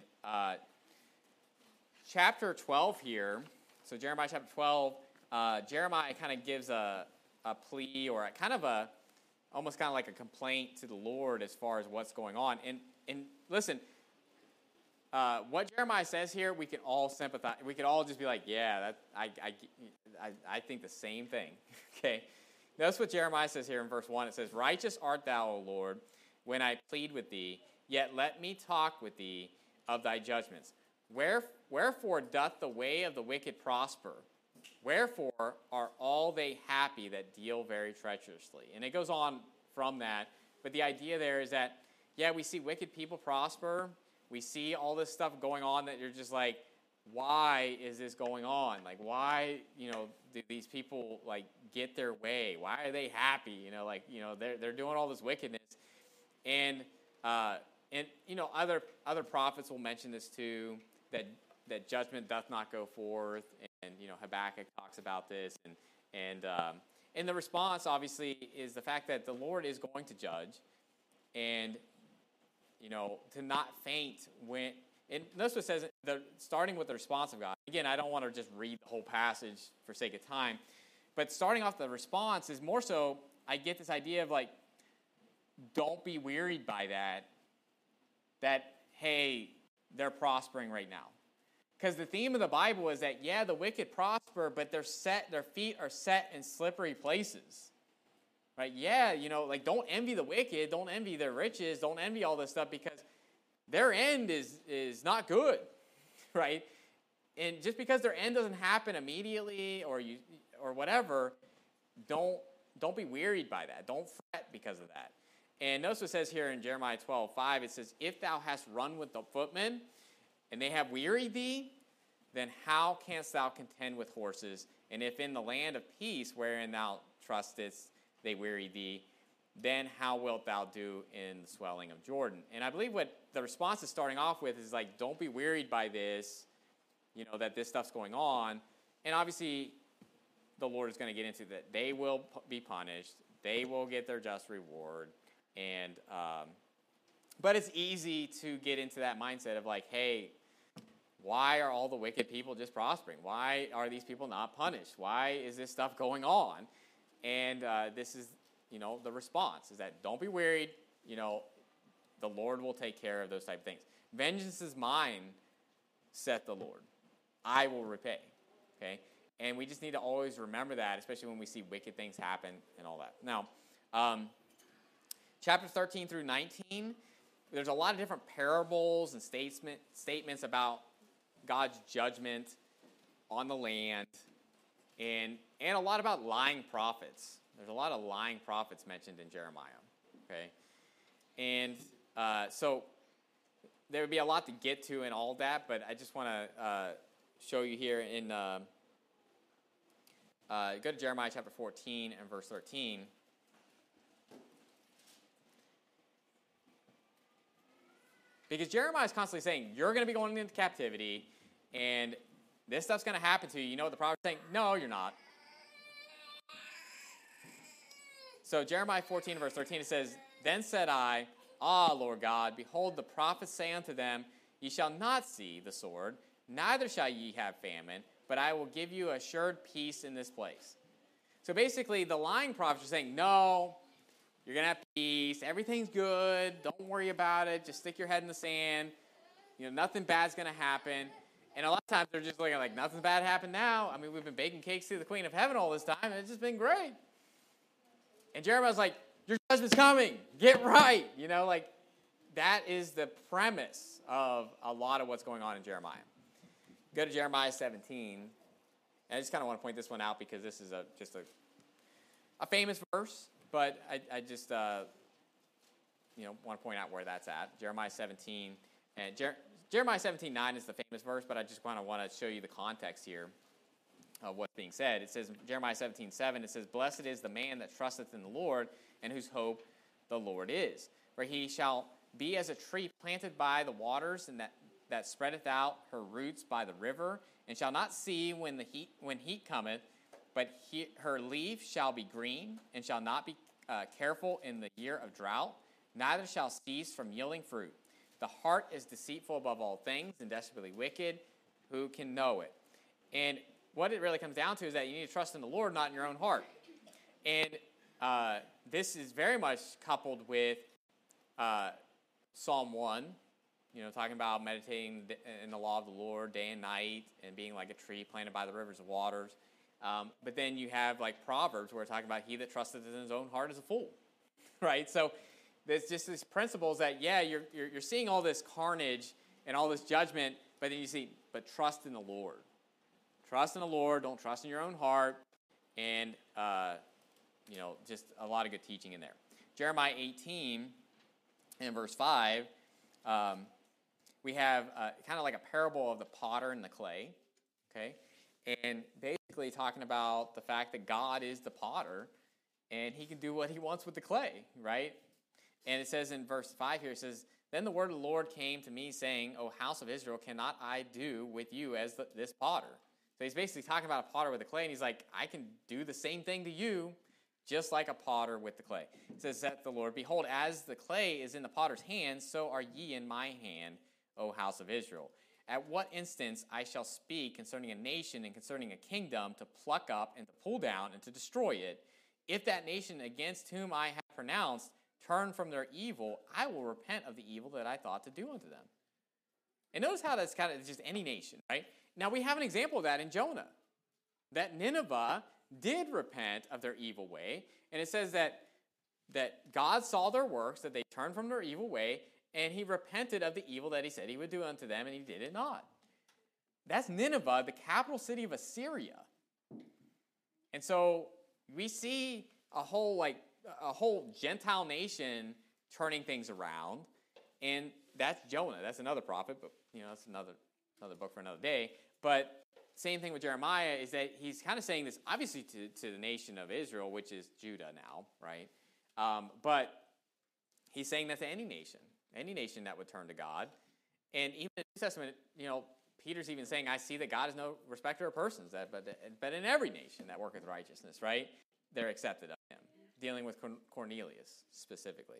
chapter 12 here, so Jeremiah chapter 12, Jeremiah kind of gives a plea, or almost kind of like a complaint to the Lord as far as what's going on. And listen, what Jeremiah says here, we can all sympathize. We could all just be like, yeah, I think the same thing. Okay? Notice what Jeremiah says here in verse 1. It says, righteous art thou, O Lord, when I plead with thee, yet let me talk with thee of thy judgments. Wherefore doth the way of the wicked prosper? Wherefore are all they happy that deal very treacherously? And it goes on from that. But the idea there is that, yeah, we see wicked people prosper. We see all this stuff going on that you're just like, why is this going on? Like, why, you know, do these people, like, get their way? Why are they happy? You know, like, you know, they're doing all this wickedness. And And other prophets will mention this too, that judgment doth not go forth, and Habakkuk talks about this, and the response obviously is the fact that the Lord is going to judge, and to not faint when. And notice what it says, starting with the response of God. Again, I don't want to just read the whole passage for sake of time, but starting off the response is more so, I get this idea of like, don't be wearied by that, hey, they're prospering right now. Because the theme of the Bible is that, yeah, the wicked prosper, but their feet are set in slippery places. Right? Yeah, like don't envy the wicked, don't envy their riches, don't envy all this stuff, because their end is not good, right? And just because their end doesn't happen immediately or whatever, don't be wearied by that. Don't fret because of that. And notice what it says here in Jeremiah 12:5. It says, "If thou hast run with the footmen, and they have wearied thee, then how canst thou contend with horses? And if in the land of peace wherein thou trustest they weary thee, then how wilt thou do in the swelling of Jordan?" And I believe what the response is starting off with is like, don't be wearied by this, that this stuff's going on. And obviously, the Lord is going to get into that. They will be punished. They will get their just reward. And but it's easy to get into that mindset of like, hey, why are all the wicked people just prospering? Why are these people not punished? Why is this stuff going on? And this is, the response is that don't be worried. The Lord will take care of those type of things. Vengeance is mine, saith the Lord. I will repay. Okay? And we just need to always remember that, especially when we see wicked things happen and all that. Now, chapter 13 through 19, there's a lot of different parables and statements about God's judgment on the land, and a lot about lying prophets. There's a lot of lying prophets mentioned in Jeremiah, okay? And so there would be a lot to get to in all that, but I just want to show you here in, go to Jeremiah chapter 14 and verse 13. Because Jeremiah is constantly saying, you're going to be going into captivity, and this stuff's going to happen to you. You know what the prophet's saying? No, you're not. So Jeremiah 14, verse 13, it says, "Then said I, Ah, Lord God, behold, the prophets say unto them, Ye shall not see the sword, neither shall ye have famine, but I will give you assured peace in this place." So basically, the lying prophets are saying, no, you're going to have peace, everything's good, don't worry about it, just stick your head in the sand, nothing bad's going to happen. And a lot of times they're just looking like, nothing bad happened now. I mean, we've been baking cakes to the Queen of Heaven all this time, and it's just been great. And Jeremiah's like, your judgment's coming, get right. That is the premise of a lot of what's going on in Jeremiah. Go to Jeremiah 17. And I just kind of want to point this one out because this is just a famous verse, but I just want to point out where that's at. Jeremiah 17. And Jeremiah 17:9 is the famous verse, but I just want to show you the context here of what's being said. It says, Jeremiah 17:7, it says, "Blessed is the man that trusteth in the Lord, and whose hope the Lord is. For he shall be as a tree planted by the waters, and that spreadeth out her roots by the river, and shall not see when heat cometh, but her leaf shall be green, and shall not be careful in the year of drought, neither shall cease from yielding fruit. The heart is deceitful above all things, and desperately wicked. Who can know it?" And what it really comes down to is that you need to trust in the Lord, not in your own heart. And this is very much coupled with Psalm 1, talking about meditating in the law of the Lord day and night and being like a tree planted by the rivers of waters. But then you have like Proverbs where it's talking about he that trusteth in his own heart is a fool, right? So there's just these principles that, yeah, you're seeing all this carnage and all this judgment, but then you see, but trust in the Lord. Trust in the Lord, don't trust in your own heart, and just a lot of good teaching in there. Jeremiah 18 and verse 5, we have kind of like a parable of the potter and the clay, okay? And basically talking about the fact that God is the potter, and he can do what he wants with the clay, right? And it says in verse 5 here, it says, Then the word of the Lord came to me, saying, O house of Israel, cannot I do with you as this potter? So he's basically talking about a potter with the clay, and he's like, I can do the same thing to you, just like a potter with the clay. It says that the Lord, behold, as the clay is in the potter's hand, so are ye in my hand, O house of Israel. At what instance I shall speak concerning a nation and concerning a kingdom to pluck up and to pull down and to destroy it, if that nation against whom I have pronounced turn from their evil, I will repent of the evil that I thought to do unto them. And notice how that's kind of just any nation, right? Now we have an example of that in Jonah, that Nineveh did repent of their evil way, and it says that God saw their works, that they turned from their evil way, and he repented of the evil that he said he would do unto them, and he did it not. That's Nineveh, the capital city of Assyria. And so we see a whole Gentile nation turning things around, and that's Jonah. That's another prophet, but that's another book for another day. But same thing with Jeremiah is that he's kind of saying this obviously to the nation of Israel, which is Judah now, right? But he's saying that to any nation that would turn to God. And even in the New Testament, Peter's even saying, I see that God is no respecter of persons, but in every nation that worketh righteousness, right? They're accepted of him. Dealing with Cornelius specifically.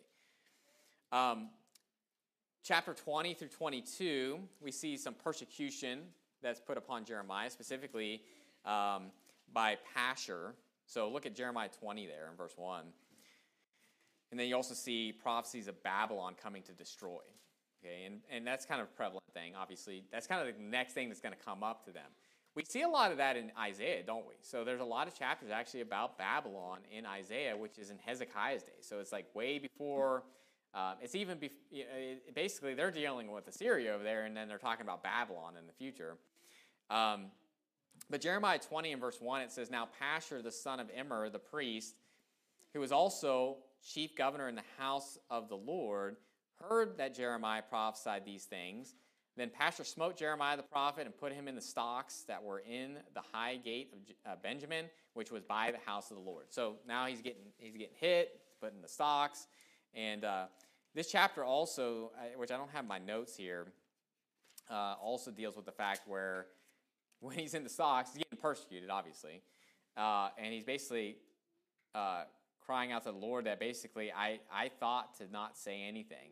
Chapter 20 through 22, we see some persecution that's put upon Jeremiah, specifically by Pashur. So look at Jeremiah 20 there in verse 1. And then you also see prophecies of Babylon coming to destroy. Okay, and that's kind of a prevalent thing, obviously. That's kind of the next thing that's going to come up to them. We see a lot of that in Isaiah, don't we? So there's a lot of chapters actually about Babylon in Isaiah, which is in Hezekiah's day. So it's like way before, basically they're dealing with Assyria over there, and then they're talking about Babylon in the future. But Jeremiah 20 and verse 1, it says, Now Pashur, the son of Immer, the priest, who was also chief governor in the house of the Lord, heard that Jeremiah prophesied these things. Then Pashur smote Jeremiah the prophet and put him in the stocks that were in the high gate of Benjamin, which was by the house of the Lord. So now he's getting hit, put in the stocks. And this chapter also, which I don't have my notes here, also deals with the fact where when he's in the stocks, he's getting persecuted, obviously. And he's basically crying out to the Lord that basically, I thought to not say anything.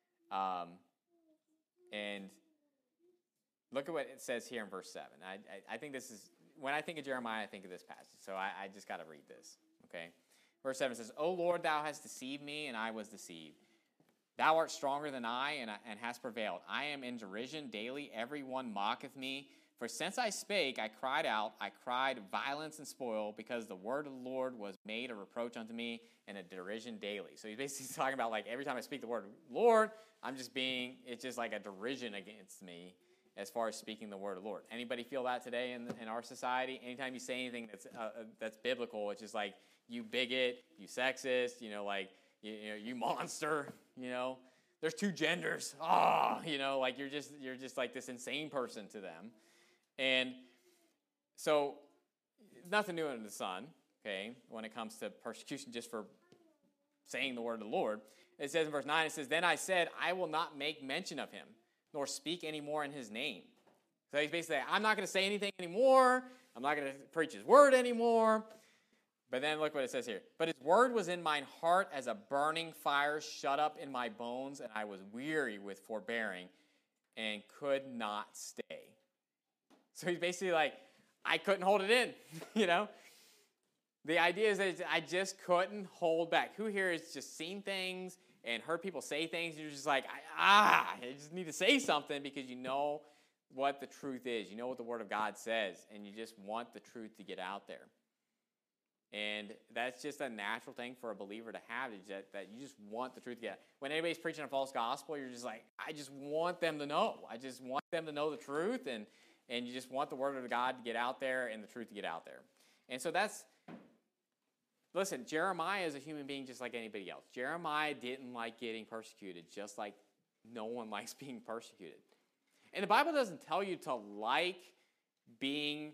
And look at what it says here in verse 7. I think this is, when I think of Jeremiah, I think of this passage. So I just got to read this, okay? Verse 7 says, O Lord, thou hast deceived me, and I was deceived. Thou art stronger than I, and hast prevailed. I am in derision daily. Every one mocketh me. For since I spake, I cried out. I cried violence and spoil, because the word of the Lord was made a reproach unto me, and a derision daily. So he's basically talking about, like, every time I speak the word Lord, it's just like a derision against me as far as speaking the word of the Lord. Anybody feel that today in our society? Anytime you say anything that's biblical, it's just like, you bigot, you sexist, you monster, There's two genders. Like you're just like this insane person to them. And so nothing new under the sun, okay, when it comes to persecution just for saying the word of the Lord. It says in verse 9, it says, Then I said, I will not make mention of him, nor speak any more in his name. So he's basically saying, I'm not going to say anything anymore. I'm not going to preach his word anymore. But then look what it says here. But his word was in mine heart as a burning fire shut up in my bones, and I was weary with forbearing and could not stay. So he's basically like, I couldn't hold it in, The idea is that I just couldn't hold back. Who here has just seen things and heard people say things, and you're just like, I just need to say something because you know what the truth is. You know what the Word of God says, and you just want the truth to get out there. And that's just a natural thing for a believer to have, is that you just want the truth to get out. When anybody's preaching a false gospel, you're just like, I just want them to know. I just want them to know the truth, and you just want the Word of God to get out there and the truth to get out there. And so listen, Jeremiah is a human being just like anybody else. Jeremiah didn't like getting persecuted, just like no one likes being persecuted. And the Bible doesn't tell you to like being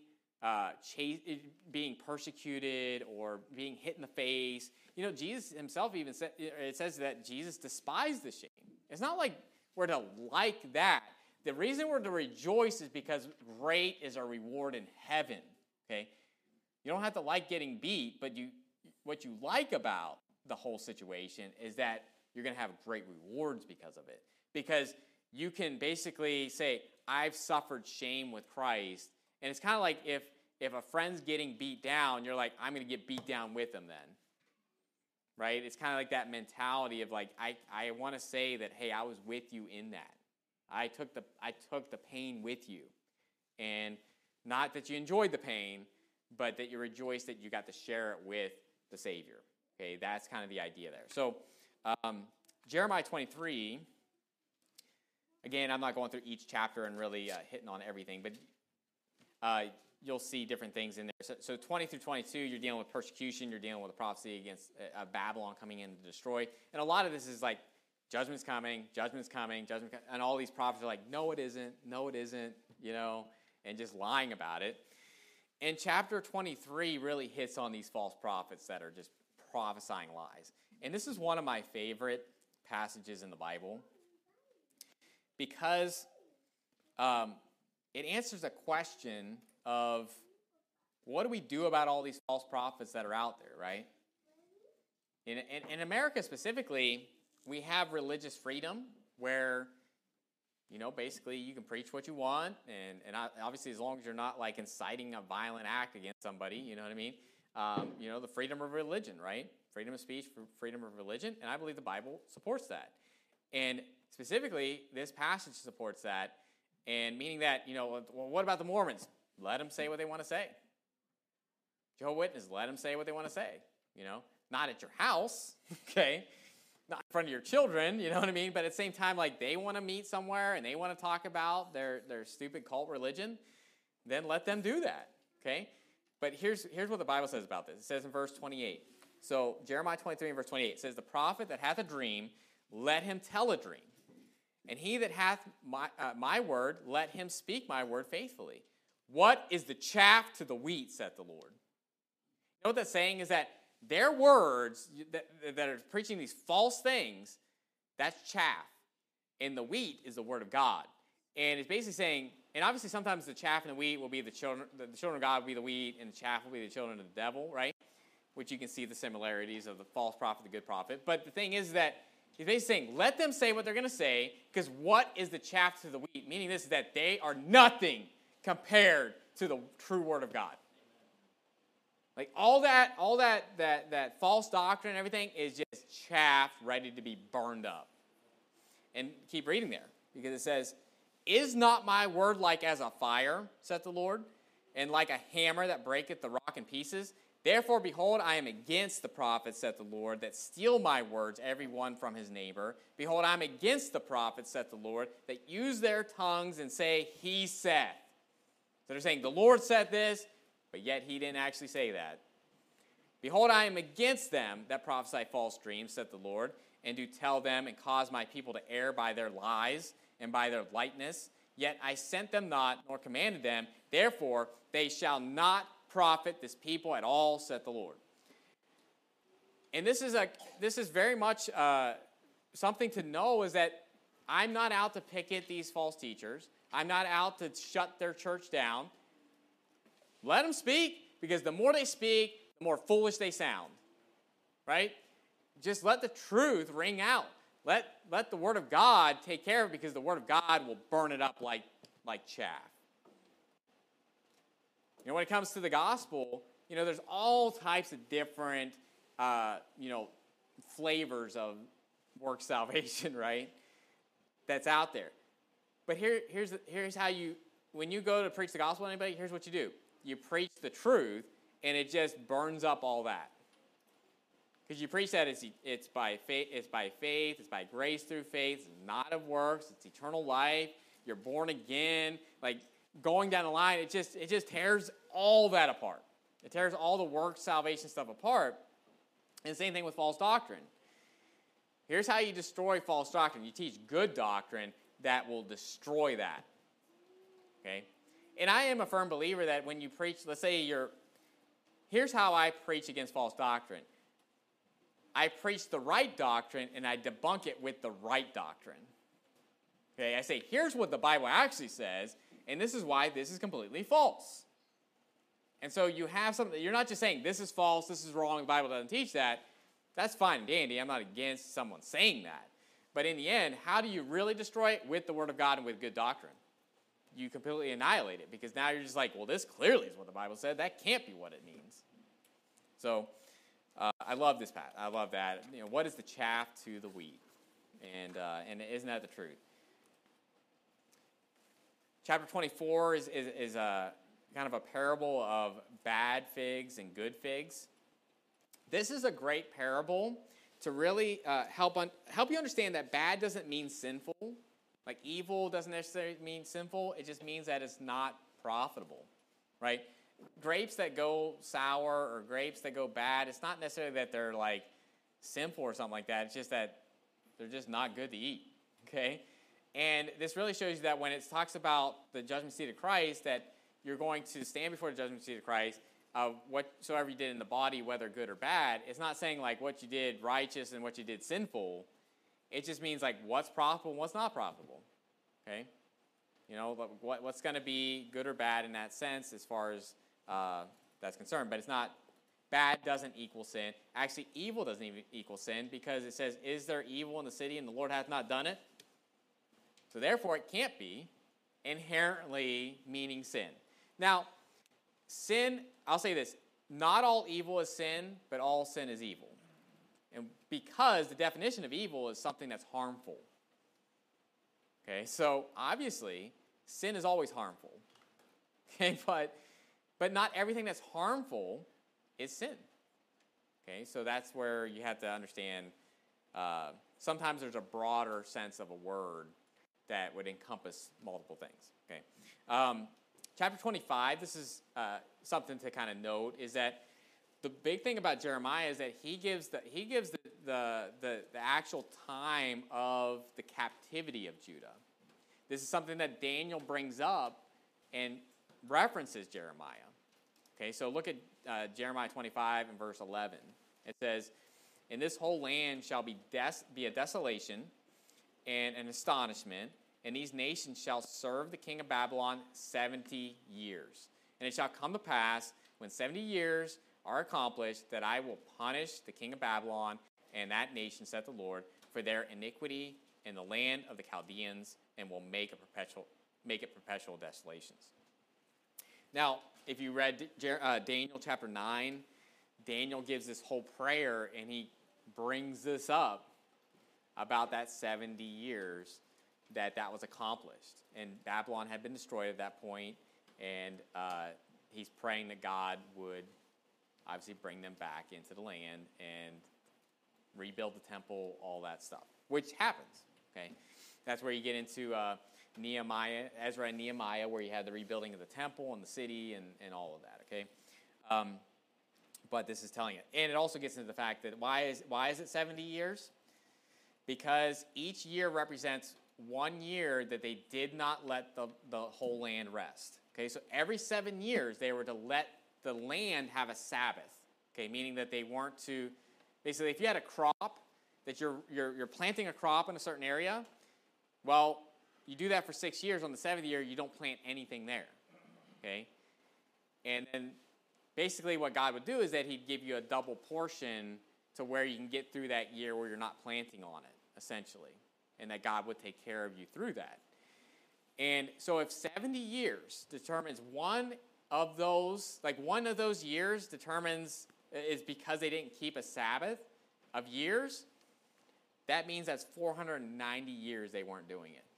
persecuted or being hit in the face. Jesus himself even said, it says that Jesus despised the shame. It's not like we're to like that. The reason we're to rejoice is because great is our reward in heaven, okay? You don't have to like getting beat, but what you like about the whole situation is that you're going to have great rewards because of it. Because you can basically say, I've suffered shame with Christ. And it's kind of like if a friend's getting beat down, you're like, I'm going to get beat down with them then. Right? It's kind of like that mentality of like, I want to say that, hey, I was with you in that. I took the pain with you. And not that you enjoyed the pain, but that you rejoice that you got to share it with the Savior. Okay, that's kind of the idea there. So, Jeremiah 23, again, I'm not going through each chapter and really hitting on everything, but you'll see different things in there. So 20 through 22, you're dealing with persecution, you're dealing with a prophecy against Babylon coming in to destroy. And a lot of this is like, judgment's coming, and all these prophets are like, no, it isn't, and just lying about it. And chapter 23 really hits on these false prophets that are just prophesying lies. And this is one of my favorite passages in the Bible because it answers a question of what do we do about all these false prophets that are out there, right? In America specifically, we have religious freedom where, basically you can preach what you want, and obviously as long as you're not like inciting a violent act against somebody, you know what I mean? The freedom of religion, right? Freedom of speech, freedom of religion, and I believe the Bible supports that. And specifically, this passage supports that, and meaning that, well, what about the Mormons? Let them say what they want to say. Jehovah's Witnesses, let them say what they want to say, Not at your house, okay? Not in front of your children, you know what I mean? But at the same time, like, they want to meet somewhere and they want to talk about their stupid cult religion, then let them do that, okay? But here's what the Bible says about this. It says in verse 28. So Jeremiah 23 and verse 28, it says, the prophet that hath a dream, let him tell a dream. And he that hath my word, let him speak my word faithfully. What is the chaff to the wheat, saith the Lord? You know what that's saying is that their words that are preaching these false things, that's chaff. And the wheat is the word of God. And it's basically saying, and obviously sometimes the chaff and the wheat will be the children of God will be the wheat, and the chaff will be the children of the devil, right? Which you can see the similarities of the false prophet, the good prophet. But the thing is that he's basically saying, let them say what they're going to say, because what is the chaff to the wheat? Meaning this is that they are nothing compared to the true word of God. Like all that false doctrine and everything is just chaff ready to be burned up. And keep reading there, because it says, is not my word like as a fire, saith the Lord, and like a hammer that breaketh the rock in pieces? Therefore, behold, I am against the prophets, saith the Lord, that steal my words, every one from his neighbor. Behold, I am against the prophets, saith the Lord, that use their tongues and say, he saith. So they're saying, the Lord said this, but yet he didn't actually say that. Behold, I am against them that prophesy false dreams, saith the Lord, and do tell them and cause my people to err by their lies and by their lightness. Yet I sent them not, nor commanded them. Therefore, they shall not profit this people at all, saith the Lord. And this is very much something to know, is that I'm not out to picket these false teachers. I'm not out to shut their church down. Let them speak, because the more they speak, the more foolish they sound, right? Just let the truth ring out. Let the word of God take care of it, because the word of God will burn it up like chaff. When it comes to the gospel, there's all types of different, flavors of work salvation, right? That's out there. But here's how when you go to preach the gospel to anybody, here's what you do. You preach the truth, and it just burns up all that. Because you preach that it's by faith, it's by grace through faith, it's not of works, it's eternal life, you're born again. Like, going down the line, it just tears all that apart. It tears all the work salvation stuff apart. And the same thing with false doctrine. Here's how you destroy false doctrine. You teach good doctrine that will destroy that. Okay? And I am a firm believer that when you preach, let's say here's how I preach against false doctrine. I preach the right doctrine and I debunk it with the right doctrine. Okay, I say, here's what the Bible actually says, and this is why this is completely false. And so you have something, you're not just saying this is false, this is wrong, the Bible doesn't teach that. That's fine and dandy. I'm not against someone saying that. But in the end, how do you really destroy it? With the Word of God and with good doctrine. You completely annihilate it, because now you're just like, well, this clearly is what the Bible said. That can't be what it means. So I love this, Pat. I love that. You know, what is the chaff to the wheat? And isn't that the truth? Chapter 24 is a kind of a parable of bad figs and good figs. This is a great parable to really help you understand that bad doesn't mean sinful. Like evil doesn't necessarily mean sinful. It just means that it's not profitable, right? Grapes that go sour or grapes that go bad, it's not necessarily that they're like sinful or something like that. It's just that they're just not good to eat, okay? And this really shows you that when it talks about the judgment seat of Christ, that you're going to stand before the judgment seat of Christ, whatsoever you did in the body, whether good or bad. It's not saying like what you did righteous and what you did sinful. It just means like what's profitable and what's not profitable, okay? You know, what's going to be good or bad in that sense as far as that's concerned. But it's not, bad doesn't equal sin. Actually, evil doesn't even equal sin, because it says, is there evil in the city and the Lord hath not done it? So therefore, it can't be inherently meaning sin. Now, sin, I'll say this, not all evil is sin, but all sin is evil. And because the definition of evil is something that's harmful. Okay, so obviously, sin is always harmful. Okay, but not everything that's harmful is sin. Okay, so that's where you have to understand, sometimes there's a broader sense of a word that would encompass multiple things. Okay, chapter 25, this is something to kind of note, is that the big thing about Jeremiah is that he gives the actual time of the captivity of Judah. This is something that Daniel brings up and references Jeremiah. Okay, so look at Jeremiah 25 and verse 11. It says, "And this whole land shall be a desolation and an astonishment, and these nations shall serve the king of Babylon 70 years. And it shall come to pass, when 70 years are accomplished, that I will punish the king of Babylon and that nation, saith the Lord, for their iniquity in the land of the Chaldeans, and will make it perpetual desolations." Now, if you read Daniel chapter 9, Daniel gives this whole prayer, and he brings this up about that 70 years that was accomplished. And Babylon had been destroyed at that point, and he's praying that God would obviously bring them back into the land and rebuild the temple, all that stuff, which happens, okay? That's where you get into Ezra and Nehemiah, where you had the rebuilding of the temple and the city and all of that, okay? But this is telling it. And it also gets into the fact that why is it 70 years? Because each year represents 1 year that they did not let the whole land rest. Okay, so every 7 years they were to let the land have a Sabbath. Okay, meaning that they weren't to, basically if you had a crop, that you're planting a crop in a certain area, well, you do that for 6 years. On the 7th year, you don't plant anything there. Okay? And then basically what God would do is that he'd give you a double portion to where you can get through that year where you're not planting on it, essentially. And that God would take care of you through that. And so if 70 years determines one of those years is because they didn't keep a Sabbath of years, that means that's 490 years they weren't doing it.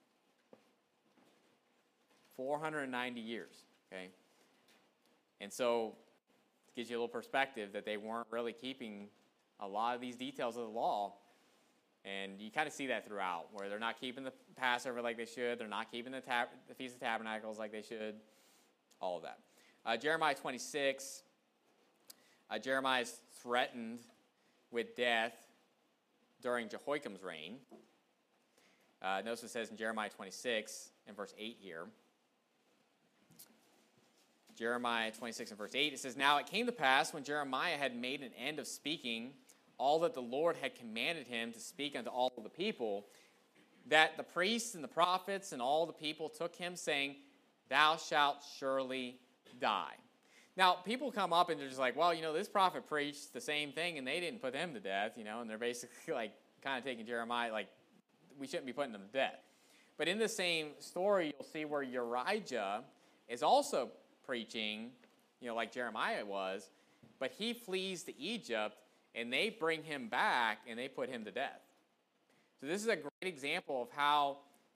490 years, okay? And so it gives you a little perspective that they weren't really keeping a lot of these details of the law. And you kind of see that throughout, where they're not keeping the Passover like they should, they're not keeping the Feast of Tabernacles like they should, all of that. Jeremiah 26, Jeremiah is threatened with death during Jehoiakim's reign. Notice what it says in Jeremiah 26 and verse 8 here. Jeremiah 26 and verse 8, it says, "Now it came to pass, when Jeremiah had made an end of speaking all that the Lord had commanded him to speak unto all of the people, that the priests and the prophets and all the people took him, saying, Thou shalt surely die. Now, people come up and they're just like, well, this prophet preached the same thing and they didn't put him to death, and they're basically like kind of taking Jeremiah, like, we shouldn't be putting him to death. But in the same story, you'll see where Urijah is also preaching, like Jeremiah was, but he flees to Egypt and they bring him back and they put him to death. So this is a great example of how,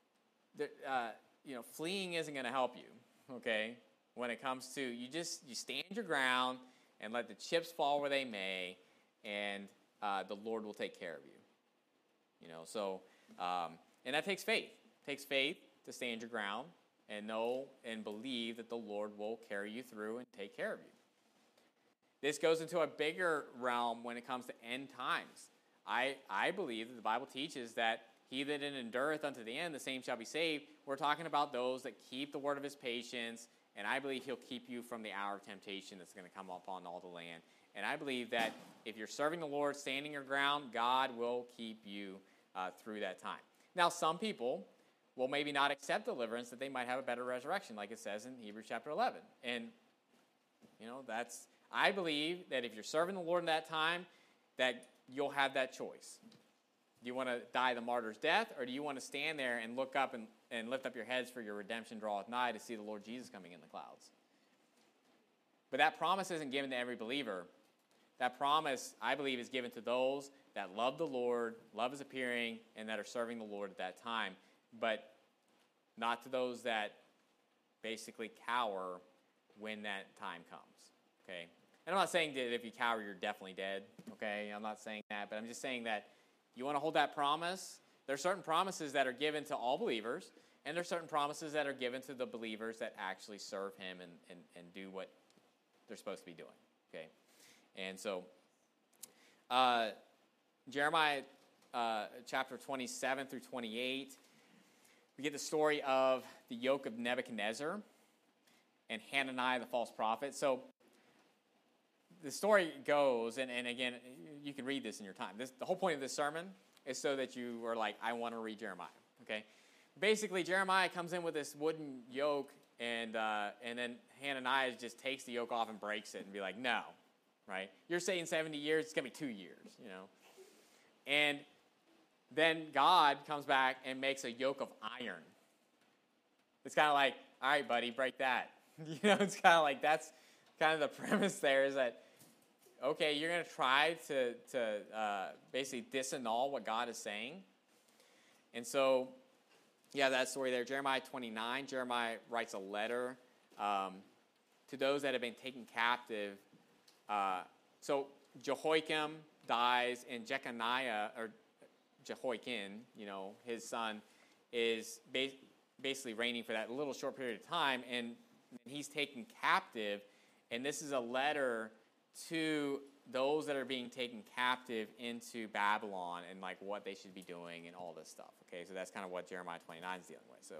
fleeing isn't going to help you, okay? When it comes to, you stand your ground and let the chips fall where they may, and the Lord will take care of you. And that takes faith. It takes faith to stand your ground and know and believe that the Lord will carry you through and take care of you. This goes into a bigger realm when it comes to end times. I believe that the Bible teaches that he that endureth unto the end, the same shall be saved. We're talking about those that keep the word of his patience, and I believe he'll keep you from the hour of temptation that's going to come upon all the land. And I believe that if you're serving the Lord, standing your ground, God will keep you through that time. Now, some people will maybe not accept deliverance, that they might have a better resurrection, like it says in Hebrews chapter 11. And, I believe that if you're serving the Lord in that time, that you'll have that choice. Do you want to die the martyr's death, or do you want to stand there and look up and lift up your heads, for your redemption draweth nigh, to see the Lord Jesus coming in the clouds? But that promise isn't given to every believer. That promise, I believe, is given to those that love the Lord, love his appearing, and that are serving the Lord at that time, but not to those that basically cower when that time comes, okay? And I'm not saying that if you cower, you're definitely dead, okay? I'm not saying that, but I'm just saying that you want to hold that promise. There are certain promises that are given to all believers, and there are certain promises that are given to the believers that actually serve him and do what they're supposed to be doing, okay? And so, Jeremiah chapter 27 through 28, we get the story of the yoke of Nebuchadnezzar and Hananiah the false prophet. So the story goes, and again, you can read this in your time. The whole point of this sermon is so that you are like, I want to read Jeremiah, okay? Basically, Jeremiah comes in with this wooden yoke, and then Hananiah just takes the yoke off and breaks it and be like, no, right? You're saying 70 years, it's going to be 2 years, And then God comes back and makes a yoke of iron. It's kind of like, all right, buddy, break that. It's kind of like, that's kind of the premise there, is that, okay, you're going to try to basically disannul what God is saying. And so, yeah, that story there, Jeremiah 29, Jeremiah writes a letter to those that have been taken captive. So Jehoiakim dies, and Jeconiah, or Jehoiakim, his son, is basically reigning for that little short period of time, and he's taken captive. And this is a letter to those that are being taken captive into Babylon, and like what they should be doing and all this stuff. Okay, so that's kind of what Jeremiah 29 is dealing with.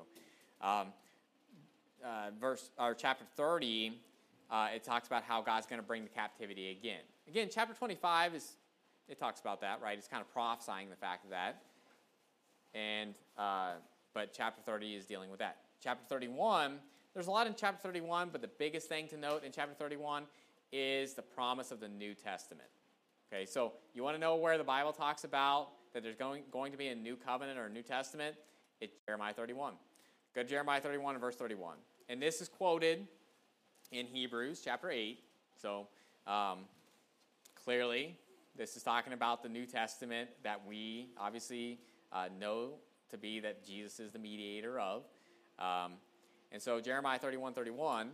So, chapter 30, it talks about how God's going to bring the captivity again. Again, chapter 25 it talks about that, right? It's kind of prophesying the fact of that, and but chapter 30 is dealing with that. Chapter 31. There's a lot in chapter 31, but the biggest thing to note in chapter 31 is the promise of the New Testament. Okay, so you want to know where the Bible talks about that there's going to be a new covenant or a New Testament? It's Jeremiah 31. Go to Jeremiah 31 and verse 31. And this is quoted in Hebrews chapter 8. So clearly, this is talking about the New Testament that we obviously know to be that Jesus is the mediator of. And so Jeremiah 31:31,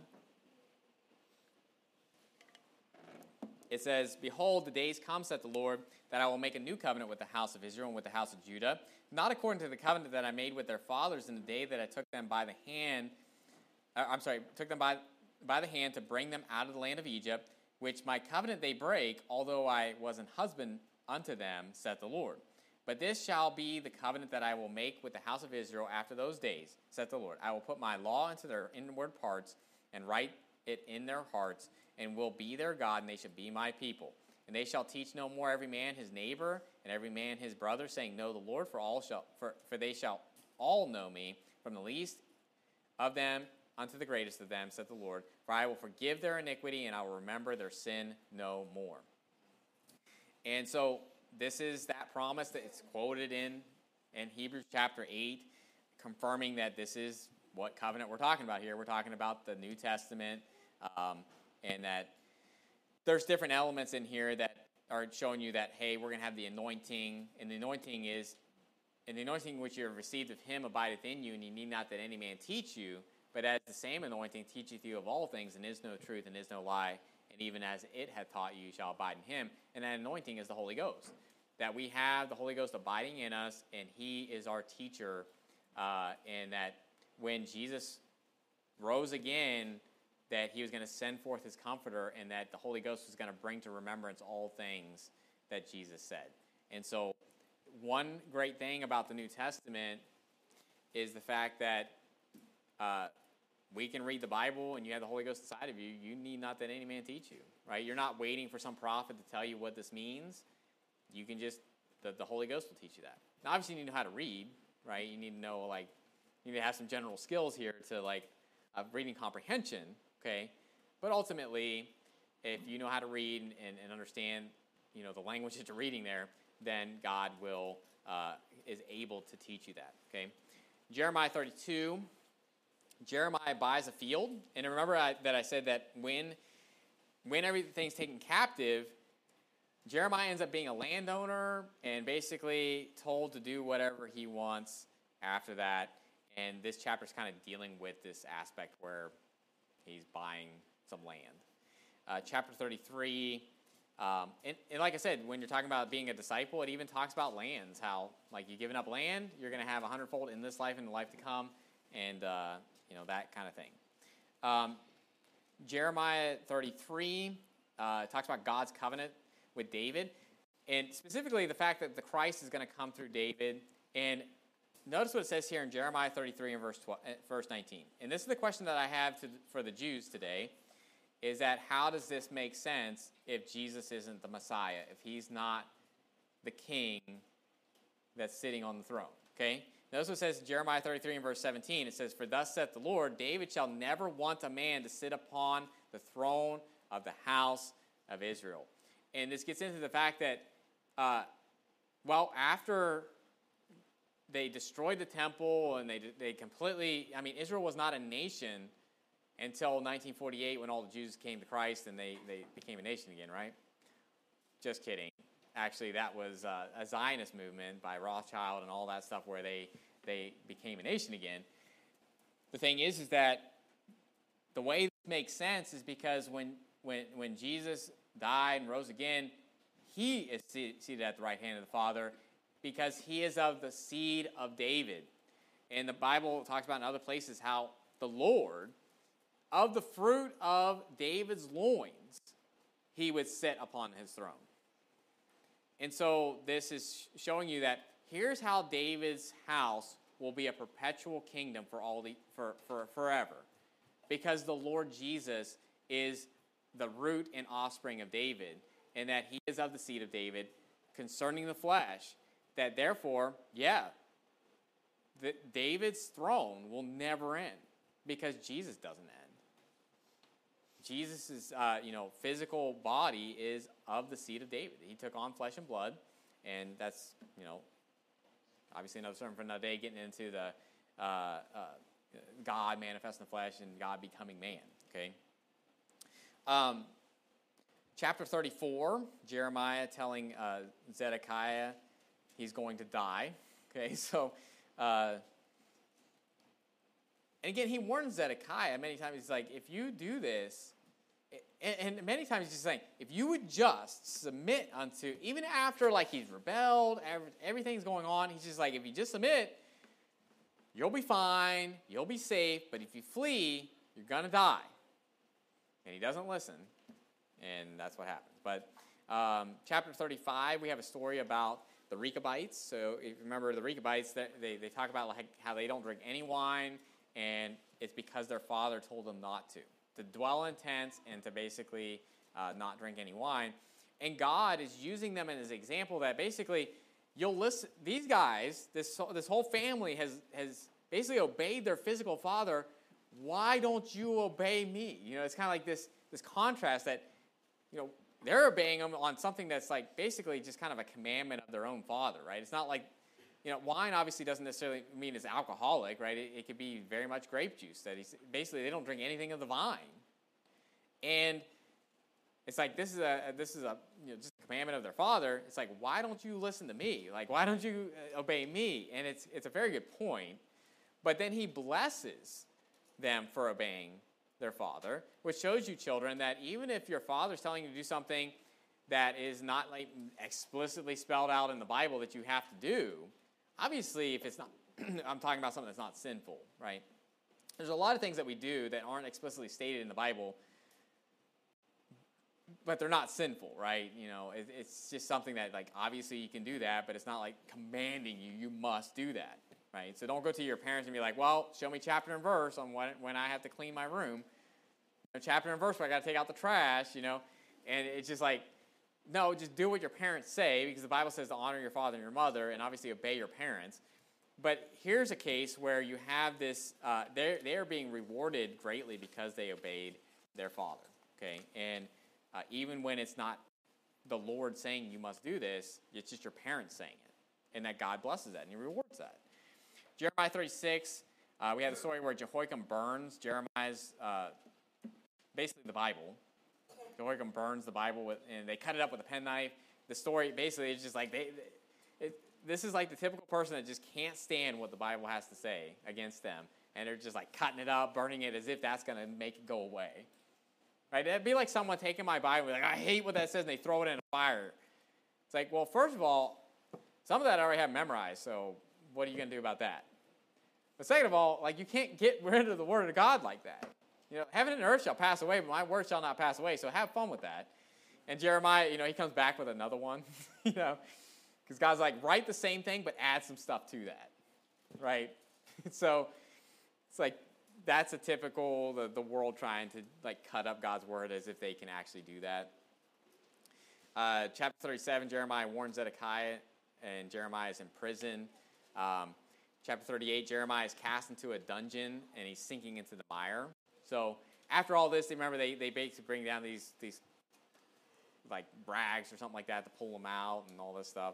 it says, Behold, the days come, saith the Lord, that I will make a new covenant with the house of Israel and with the house of Judah, not according to the covenant that I made with their fathers in the day that I took them by the hand, took them by the hand to bring them out of the land of Egypt, which my covenant they break, although I was an husband unto them, saith the Lord. But this shall be the covenant that I will make with the house of Israel after those days, saith the Lord. I will put my law into their inward parts and write it in their hearts, and will be their God, and they shall be my people. And they shall teach no more every man his neighbor, and every man his brother, saying, Know the Lord, for they shall all know me, from the least of them unto the greatest of them, saith the Lord. For I will forgive their iniquity, and I will remember their sin no more. And so this is that promise that it's quoted in Hebrews chapter 8, confirming that this is what covenant we're talking about here. We're talking about the New Testament, and that there's different elements in here that are showing you that, hey, we're going to have the anointing, and the anointing which you have received of him abideth in you, and you need not that any man teach you, but as the same anointing teacheth you of all things, and is no truth, and is no lie, and even as it hath taught you, you shall abide in him. And that anointing is the Holy Ghost. That we have the Holy Ghost abiding in us, and he is our teacher, and that when Jesus rose again, that he was going to send forth his comforter, and that the Holy Ghost was going to bring to remembrance all things that Jesus said. And so one great thing about the New Testament is the fact that we can read the Bible and you have the Holy Ghost inside of you. You need not that any man teach you, right? You're not waiting for some prophet to tell you what this means. You can just, the Holy Ghost will teach you that. Now, obviously, you need to know how to read, right? You need to know, you need to have some general skills here to, reading comprehension, okay? But ultimately, if you know how to read and understand, the language that you're reading there, then God is able to teach you that, okay? Jeremiah 32. Jeremiah buys a field, and remember that I said that when everything's taken captive, Jeremiah ends up being a landowner and basically told to do whatever he wants after that, and this chapter is kind of dealing with this aspect where he's buying some land. Chapter 33, and like I said, when you're talking about being a disciple, it even talks about lands, how you're giving up land, you're going to have 100-fold in this life and the life to come, and that kind of thing. Jeremiah 33 talks about God's covenant with David, and specifically the fact that the Christ is going to come through David. And notice what it says here in Jeremiah 33 and verse 19. And this is the question that I have for the Jews today, is that how does this make sense if Jesus isn't the Messiah, if he's not the king that's sitting on the throne, okay? Notice what it says in Jeremiah 33 and verse 17. It says, For thus saith the Lord, David shall never want a man to sit upon the throne of the house of Israel. And this gets into the fact that, after they destroyed the temple and they completely, Israel was not a nation until 1948 when all the Jews came to Christ and they became a nation again, right? Just kidding. Actually, that was a Zionist movement by Rothschild and all that stuff where they became a nation again. The thing is that the way this makes sense is because when Jesus died and rose again, he is seated at the right hand of the Father because he is of the seed of David. And the Bible talks about in other places how the Lord, of the fruit of David's loins, he would sit upon his throne. And so this is showing you that here's how David's house will be a perpetual kingdom for forever. Because the Lord Jesus is the root and offspring of David, and that he is of the seed of David concerning the flesh, that therefore, David's throne will never end because Jesus doesn't end. Jesus' physical body is of the seed of David. He took on flesh and blood, and that's, obviously another sermon for another day, getting into the God manifest in the flesh and God becoming man, okay? Chapter 34, Jeremiah telling Zedekiah he's going to die, okay? So, and again, he warns Zedekiah many times. He's like, if you do this, and many times he's just saying, if you would just submit unto, even after he's rebelled, everything's going on, he's just like, if you just submit, you'll be fine, you'll be safe, but if you flee, you're going to die. And he doesn't listen, and that's what happens. But chapter 35, we have a story about the Rechabites. So if you remember the Rechabites, they talk about how they don't drink any wine, and it's because their father told them not to dwell in tents and to basically not drink any wine. And God is using them as an example that basically you'll listen. These guys, this whole family has basically obeyed their physical father. Why don't you obey me? It's kind of like this contrast that, they're obeying him on something that's like basically just kind of a commandment of their own father, right? It's not like, wine obviously doesn't necessarily mean it's alcoholic, right? It could be very much grape juice. Basically they don't drink anything of the vine, and it's like this is a just a commandment of their father. It's like, why don't you listen to me? Like, why don't you obey me? And it's a very good point. But then he blesses them for obeying their father, which shows you, children, that even if your father's telling you to do something that is not like explicitly spelled out in the Bible that you have to do, obviously if it's not, I'm talking about something that's not sinful, right? There's a lot of things that we do that aren't explicitly stated in the Bible, but they're not sinful, right? It's just something that, like, obviously you can do that, but it's not like commanding you must do that, right? So don't go to your parents and be like, well, show me chapter and verse on when I have to clean my room. Chapter and verse where I got to take out the trash, and it's just like, no, just do what your parents say, because the Bible says to honor your father and your mother, and obviously obey your parents. But here's a case where you have this, they are being rewarded greatly because they obeyed their father, okay? And even when it's not the Lord saying you must do this, it's just your parents saying it, and that God blesses that and he rewards that. Jeremiah 36, we have the story where Jehoiakim burns Jeremiah's, basically the Bible. Jehoiakim burns the Bible, and they cut it up with a penknife. The story basically is just like, this is like the typical person that just can't stand what the Bible has to say against them, and they're just like cutting it up, burning it as if that's going to make it go away. Right? It'd be like someone taking my Bible and like, I hate what that says, and they throw it in a fire. It's like, well, first of all, some of that I already have memorized, so what are you going to do about that? But second of all, like, you can't get rid of the word of God like that. Heaven and earth shall pass away, but my word shall not pass away, so have fun with that. And Jeremiah, he comes back with another one, because God's like, write the same thing, but add some stuff to that, right? So it's like, that's a typical, the world trying to, like, cut up God's word as if they can actually do that. Chapter 37, Jeremiah warns Zedekiah, and Jeremiah is in prison. Chapter 38, Jeremiah is cast into a dungeon, and he's sinking into the mire. So after all this, they basically bring down these like brags or something like that to pull him out and all this stuff.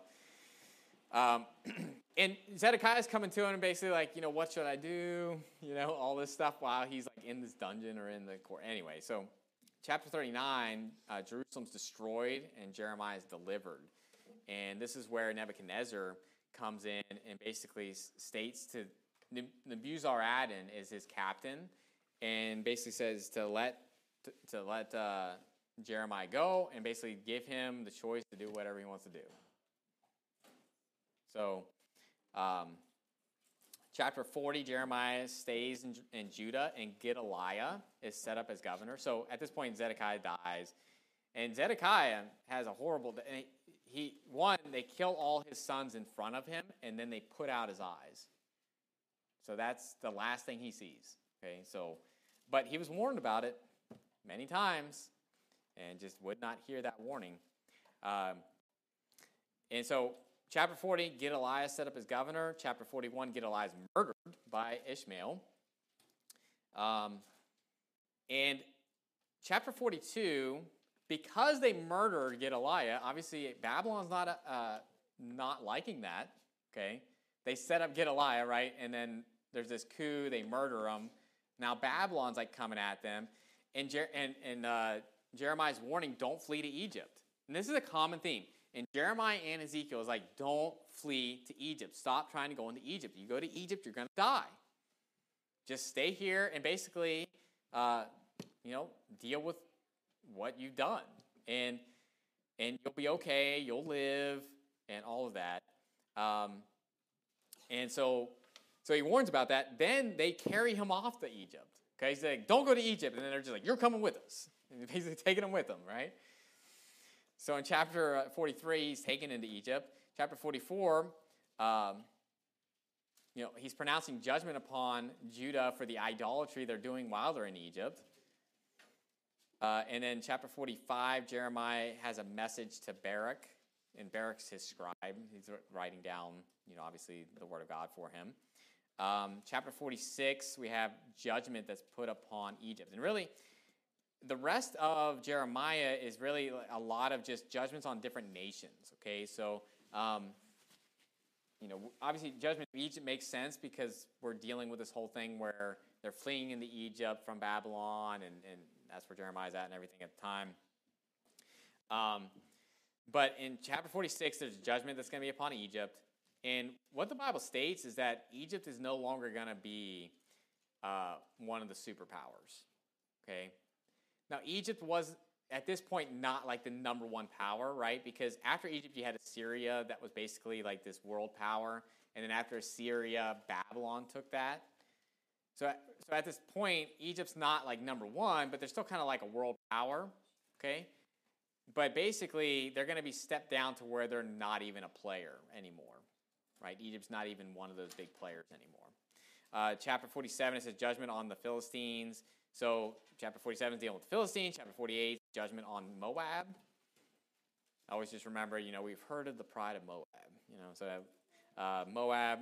And Zedekiah's coming to him and basically like, what should I do? All this stuff while he's like in this dungeon or in the court. Anyway, so chapter 39, Jerusalem's destroyed and Jeremiah is delivered. And this is where Nebuchadnezzar comes in and basically states to Nebuzaradan is his captain, and basically says to let Jeremiah go and basically give him the choice to do whatever he wants to do. So, chapter 40, Jeremiah stays in Judah, and Gedaliah is set up as governor. So at this point, Zedekiah dies, and Zedekiah has a horrible. They kill all his sons in front of him, and then they put out his eyes. So that's the last thing he sees. Okay, but he was warned about it many times, and just would not hear that warning. And so, chapter 40, Gedaliah set up as governor. Chapter 41, Gedaliah is murdered by Ishmael. And chapter 42, because they murdered Gedaliah, obviously Babylon's not liking that. Okay, they set up Gedaliah, right, and then there's this coup. They murder him. Now Babylon's like coming at them, and Jeremiah's warning, don't flee to Egypt. And this is a common theme. And Jeremiah and Ezekiel is like, don't flee to Egypt. Stop trying to go into Egypt. You go to Egypt, you're going to die. Just stay here and basically, deal with what you've done. And you'll be okay, you'll live, and all of that. And so he warns about that. Then they carry him off to Egypt. Okay, he's like, don't go to Egypt. And then they're just like, you're coming with us. And basically taking him with them, right? So in chapter 43, he's taken into Egypt. Chapter 44, he's pronouncing judgment upon Judah for the idolatry they're doing while they're in Egypt. And then chapter 45, Jeremiah has a message to Baruch, and Baruch's his scribe. He's writing down, obviously the word of God for him. Chapter 46, we have judgment that's put upon Egypt. And really, the rest of Jeremiah is really a lot of just judgments on different nations, okay? So, obviously judgment of Egypt makes sense because we're dealing with this whole thing where they're fleeing into Egypt from Babylon, and that's where Jeremiah's at and everything at the time. But in chapter 46, there's a judgment that's going to be upon Egypt. And what the Bible states is that Egypt is no longer going to be one of the superpowers, okay? Now, Egypt was, at this point, not like the number one power, right? Because after Egypt, you had Assyria that was basically like this world power. And then after Assyria, Babylon took that. So at this point, Egypt's not like number one, but they're still kind of like a world power, okay? But basically, they're going to be stepped down to where they're not even a player anymore, right? Egypt's not even one of those big players anymore. Chapter 47, it says judgment on the Philistines. So chapter 47 is dealing with the Philistines. Chapter 48, judgment on Moab. I always just remember, we've heard of the pride of Moab. Moab.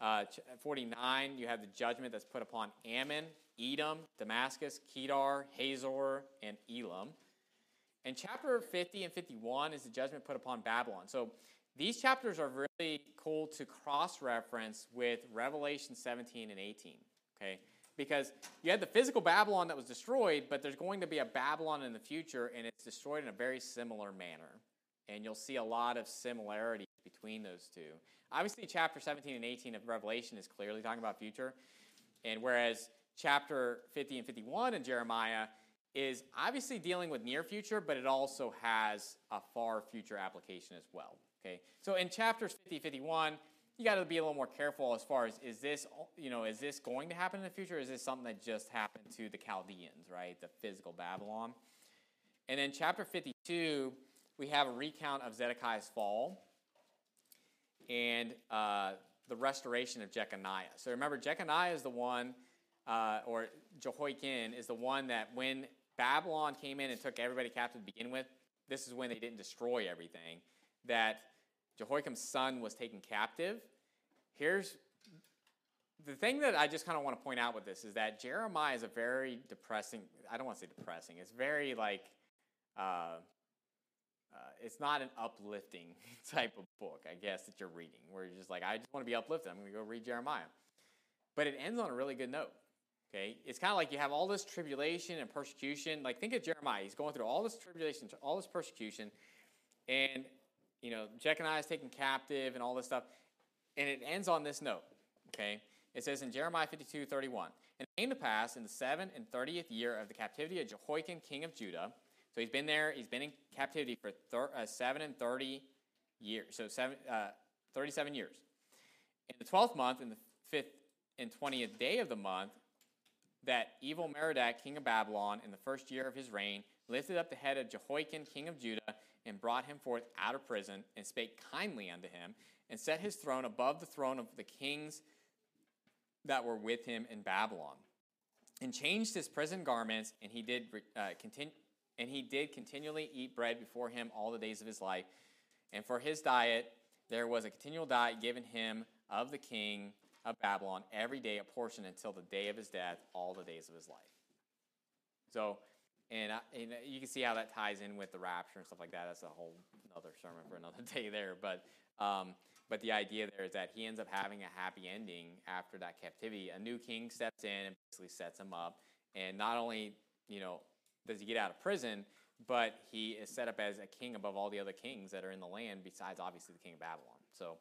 49, you have the judgment that's put upon Ammon, Edom, Damascus, Kedar, Hazor, and Elam. And chapter 50 and 51 is the judgment put upon Babylon. So these chapters are really cool to cross-reference with Revelation 17 and 18, okay? Because you had the physical Babylon that was destroyed, but there's going to be a Babylon in the future, and it's destroyed in a very similar manner. And you'll see a lot of similarities between those two. Obviously, chapter 17 and 18 of Revelation is clearly talking about future, and whereas chapter 50 and 51 in Jeremiah is obviously dealing with near future, but it also has a far future application as well. Okay, so in chapters 50, 51, you got to be a little more careful as far as is this going to happen in the future? Or is this something that just happened to the Chaldeans, right? The physical Babylon. And then chapter 52, we have a recount of Zedekiah's fall and the restoration of Jeconiah. So remember, Jeconiah is the one, or Jehoiakim is the one that when Babylon came in and took everybody captive to begin with, this is when they didn't destroy everything, that Jehoiakim's son was taken captive. Here's the thing that I just kind of want to point out with this is that Jeremiah is a very depressing, I don't want to say depressing, it's very like, it's not an uplifting type of book, I guess, that you're reading, where you're just like, I just want to be uplifted, I'm going to go read Jeremiah. But it ends on a really good note, okay? It's kind of like you have all this tribulation and persecution. Like, think of Jeremiah. He's going through all this tribulation, all this persecution, and, Jeconiah is taken captive and all this stuff, and it ends on this note, okay? It says in Jeremiah 52:31, and it came to pass in the 37th and 30th year of the captivity of Jehoiakim, king of Judah. So he's been in captivity for 7 and 30 years, so 37 years. In the 12th month, in the 5th and 20th day of the month, that evil Merodach, king of Babylon, in the first year of his reign, lifted up the head of Jehoiakim, king of Judah, and brought him forth out of prison, and spake kindly unto him, and set his throne above the throne of the kings that were with him in Babylon, and changed his prison garments, and he did continually eat bread before him all the days of his life. And for his diet, there was a continual diet given him of the king of Babylon every day, a portion until the day of his death, all the days of his life. So, and you can see how that ties in with the rapture and stuff like that. That's a whole other sermon for another day there. But the idea there is that he ends up having a happy ending after that captivity. A new king steps in and basically sets him up. And not only, does he get out of prison, but he is set up as a king above all the other kings that are in the land, besides obviously the king of Babylon.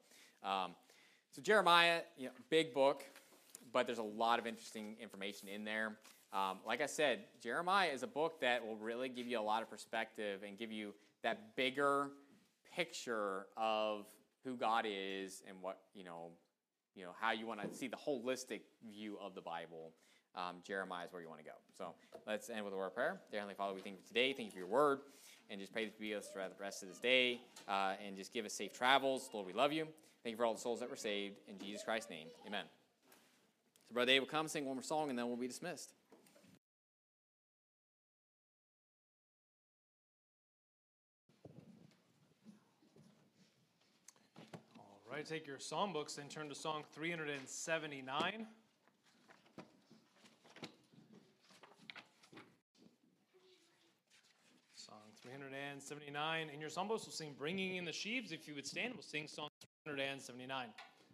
So Jeremiah, big book, but there's a lot of interesting information in there. Like I said, Jeremiah is a book that will really give you a lot of perspective and give you that bigger picture of who God is and what, how you want to see the holistic view of the Bible. Jeremiah is where you want to go. So let's end with a word of prayer. Dear Heavenly Father, we thank you for today. Thank you for your word. And just pray that you be with us throughout the rest of this day. And just give us safe travels. Lord, we love you. Thank you for all the souls that were saved. In Jesus Christ's name, amen. So Brother Dave will come sing one more song, and then we'll be dismissed. All right, take your psalm books and turn to Song 379. Song 379. In your psalm books, we'll sing Bringing in the Sheaves. If you would stand, we'll sing Song 379.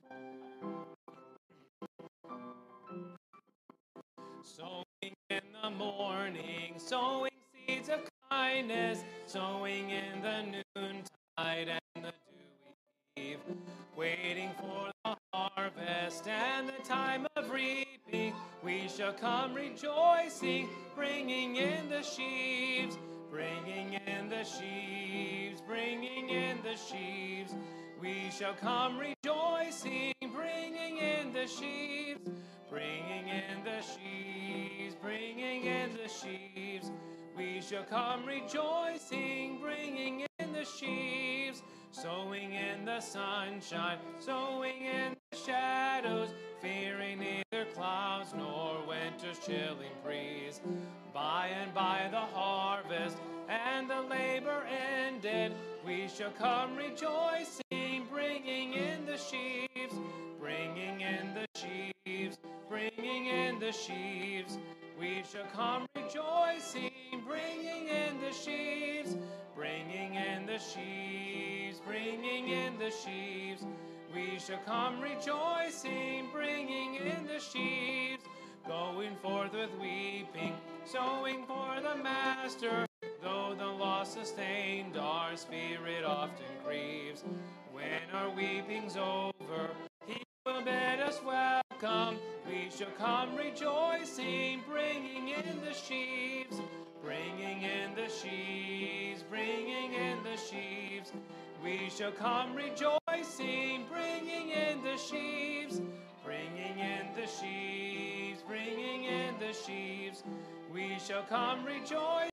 Sowing in the morning, sowing seeds of kindness, sowing in the noontide and the dewy eve, waiting for the harvest and the time of reaping. We shall come rejoicing, bringing in the sheaves, bringing in the sheaves, bringing in the sheaves. We shall come rejoicing, bringing in the sheaves, bringing in the sheaves, bringing in the sheaves. We shall come rejoicing, bringing in the sheaves, sowing in the sunshine, sowing in the shadows, fearing neither clouds nor winter's chilling breeze. By and by the harvest and the labor ended, we shall come rejoicing, bringing in the sheaves, bringing in the sheaves, bringing in the sheaves. We shall come rejoicing, bringing in the sheaves, bringing in the sheaves, bringing in the sheaves. We shall come rejoicing, bringing in the sheaves, going forth with weeping, sowing for the Master. Though the loss sustained, our spirit often grieves. When our weeping's over, He will bid us welcome. We shall come rejoicing, bringing in the sheaves, bringing in the sheaves, bringing in the sheaves. We shall come rejoicing, bringing in the sheaves, bringing in the sheaves, bringing in the sheaves. We shall come rejoicing.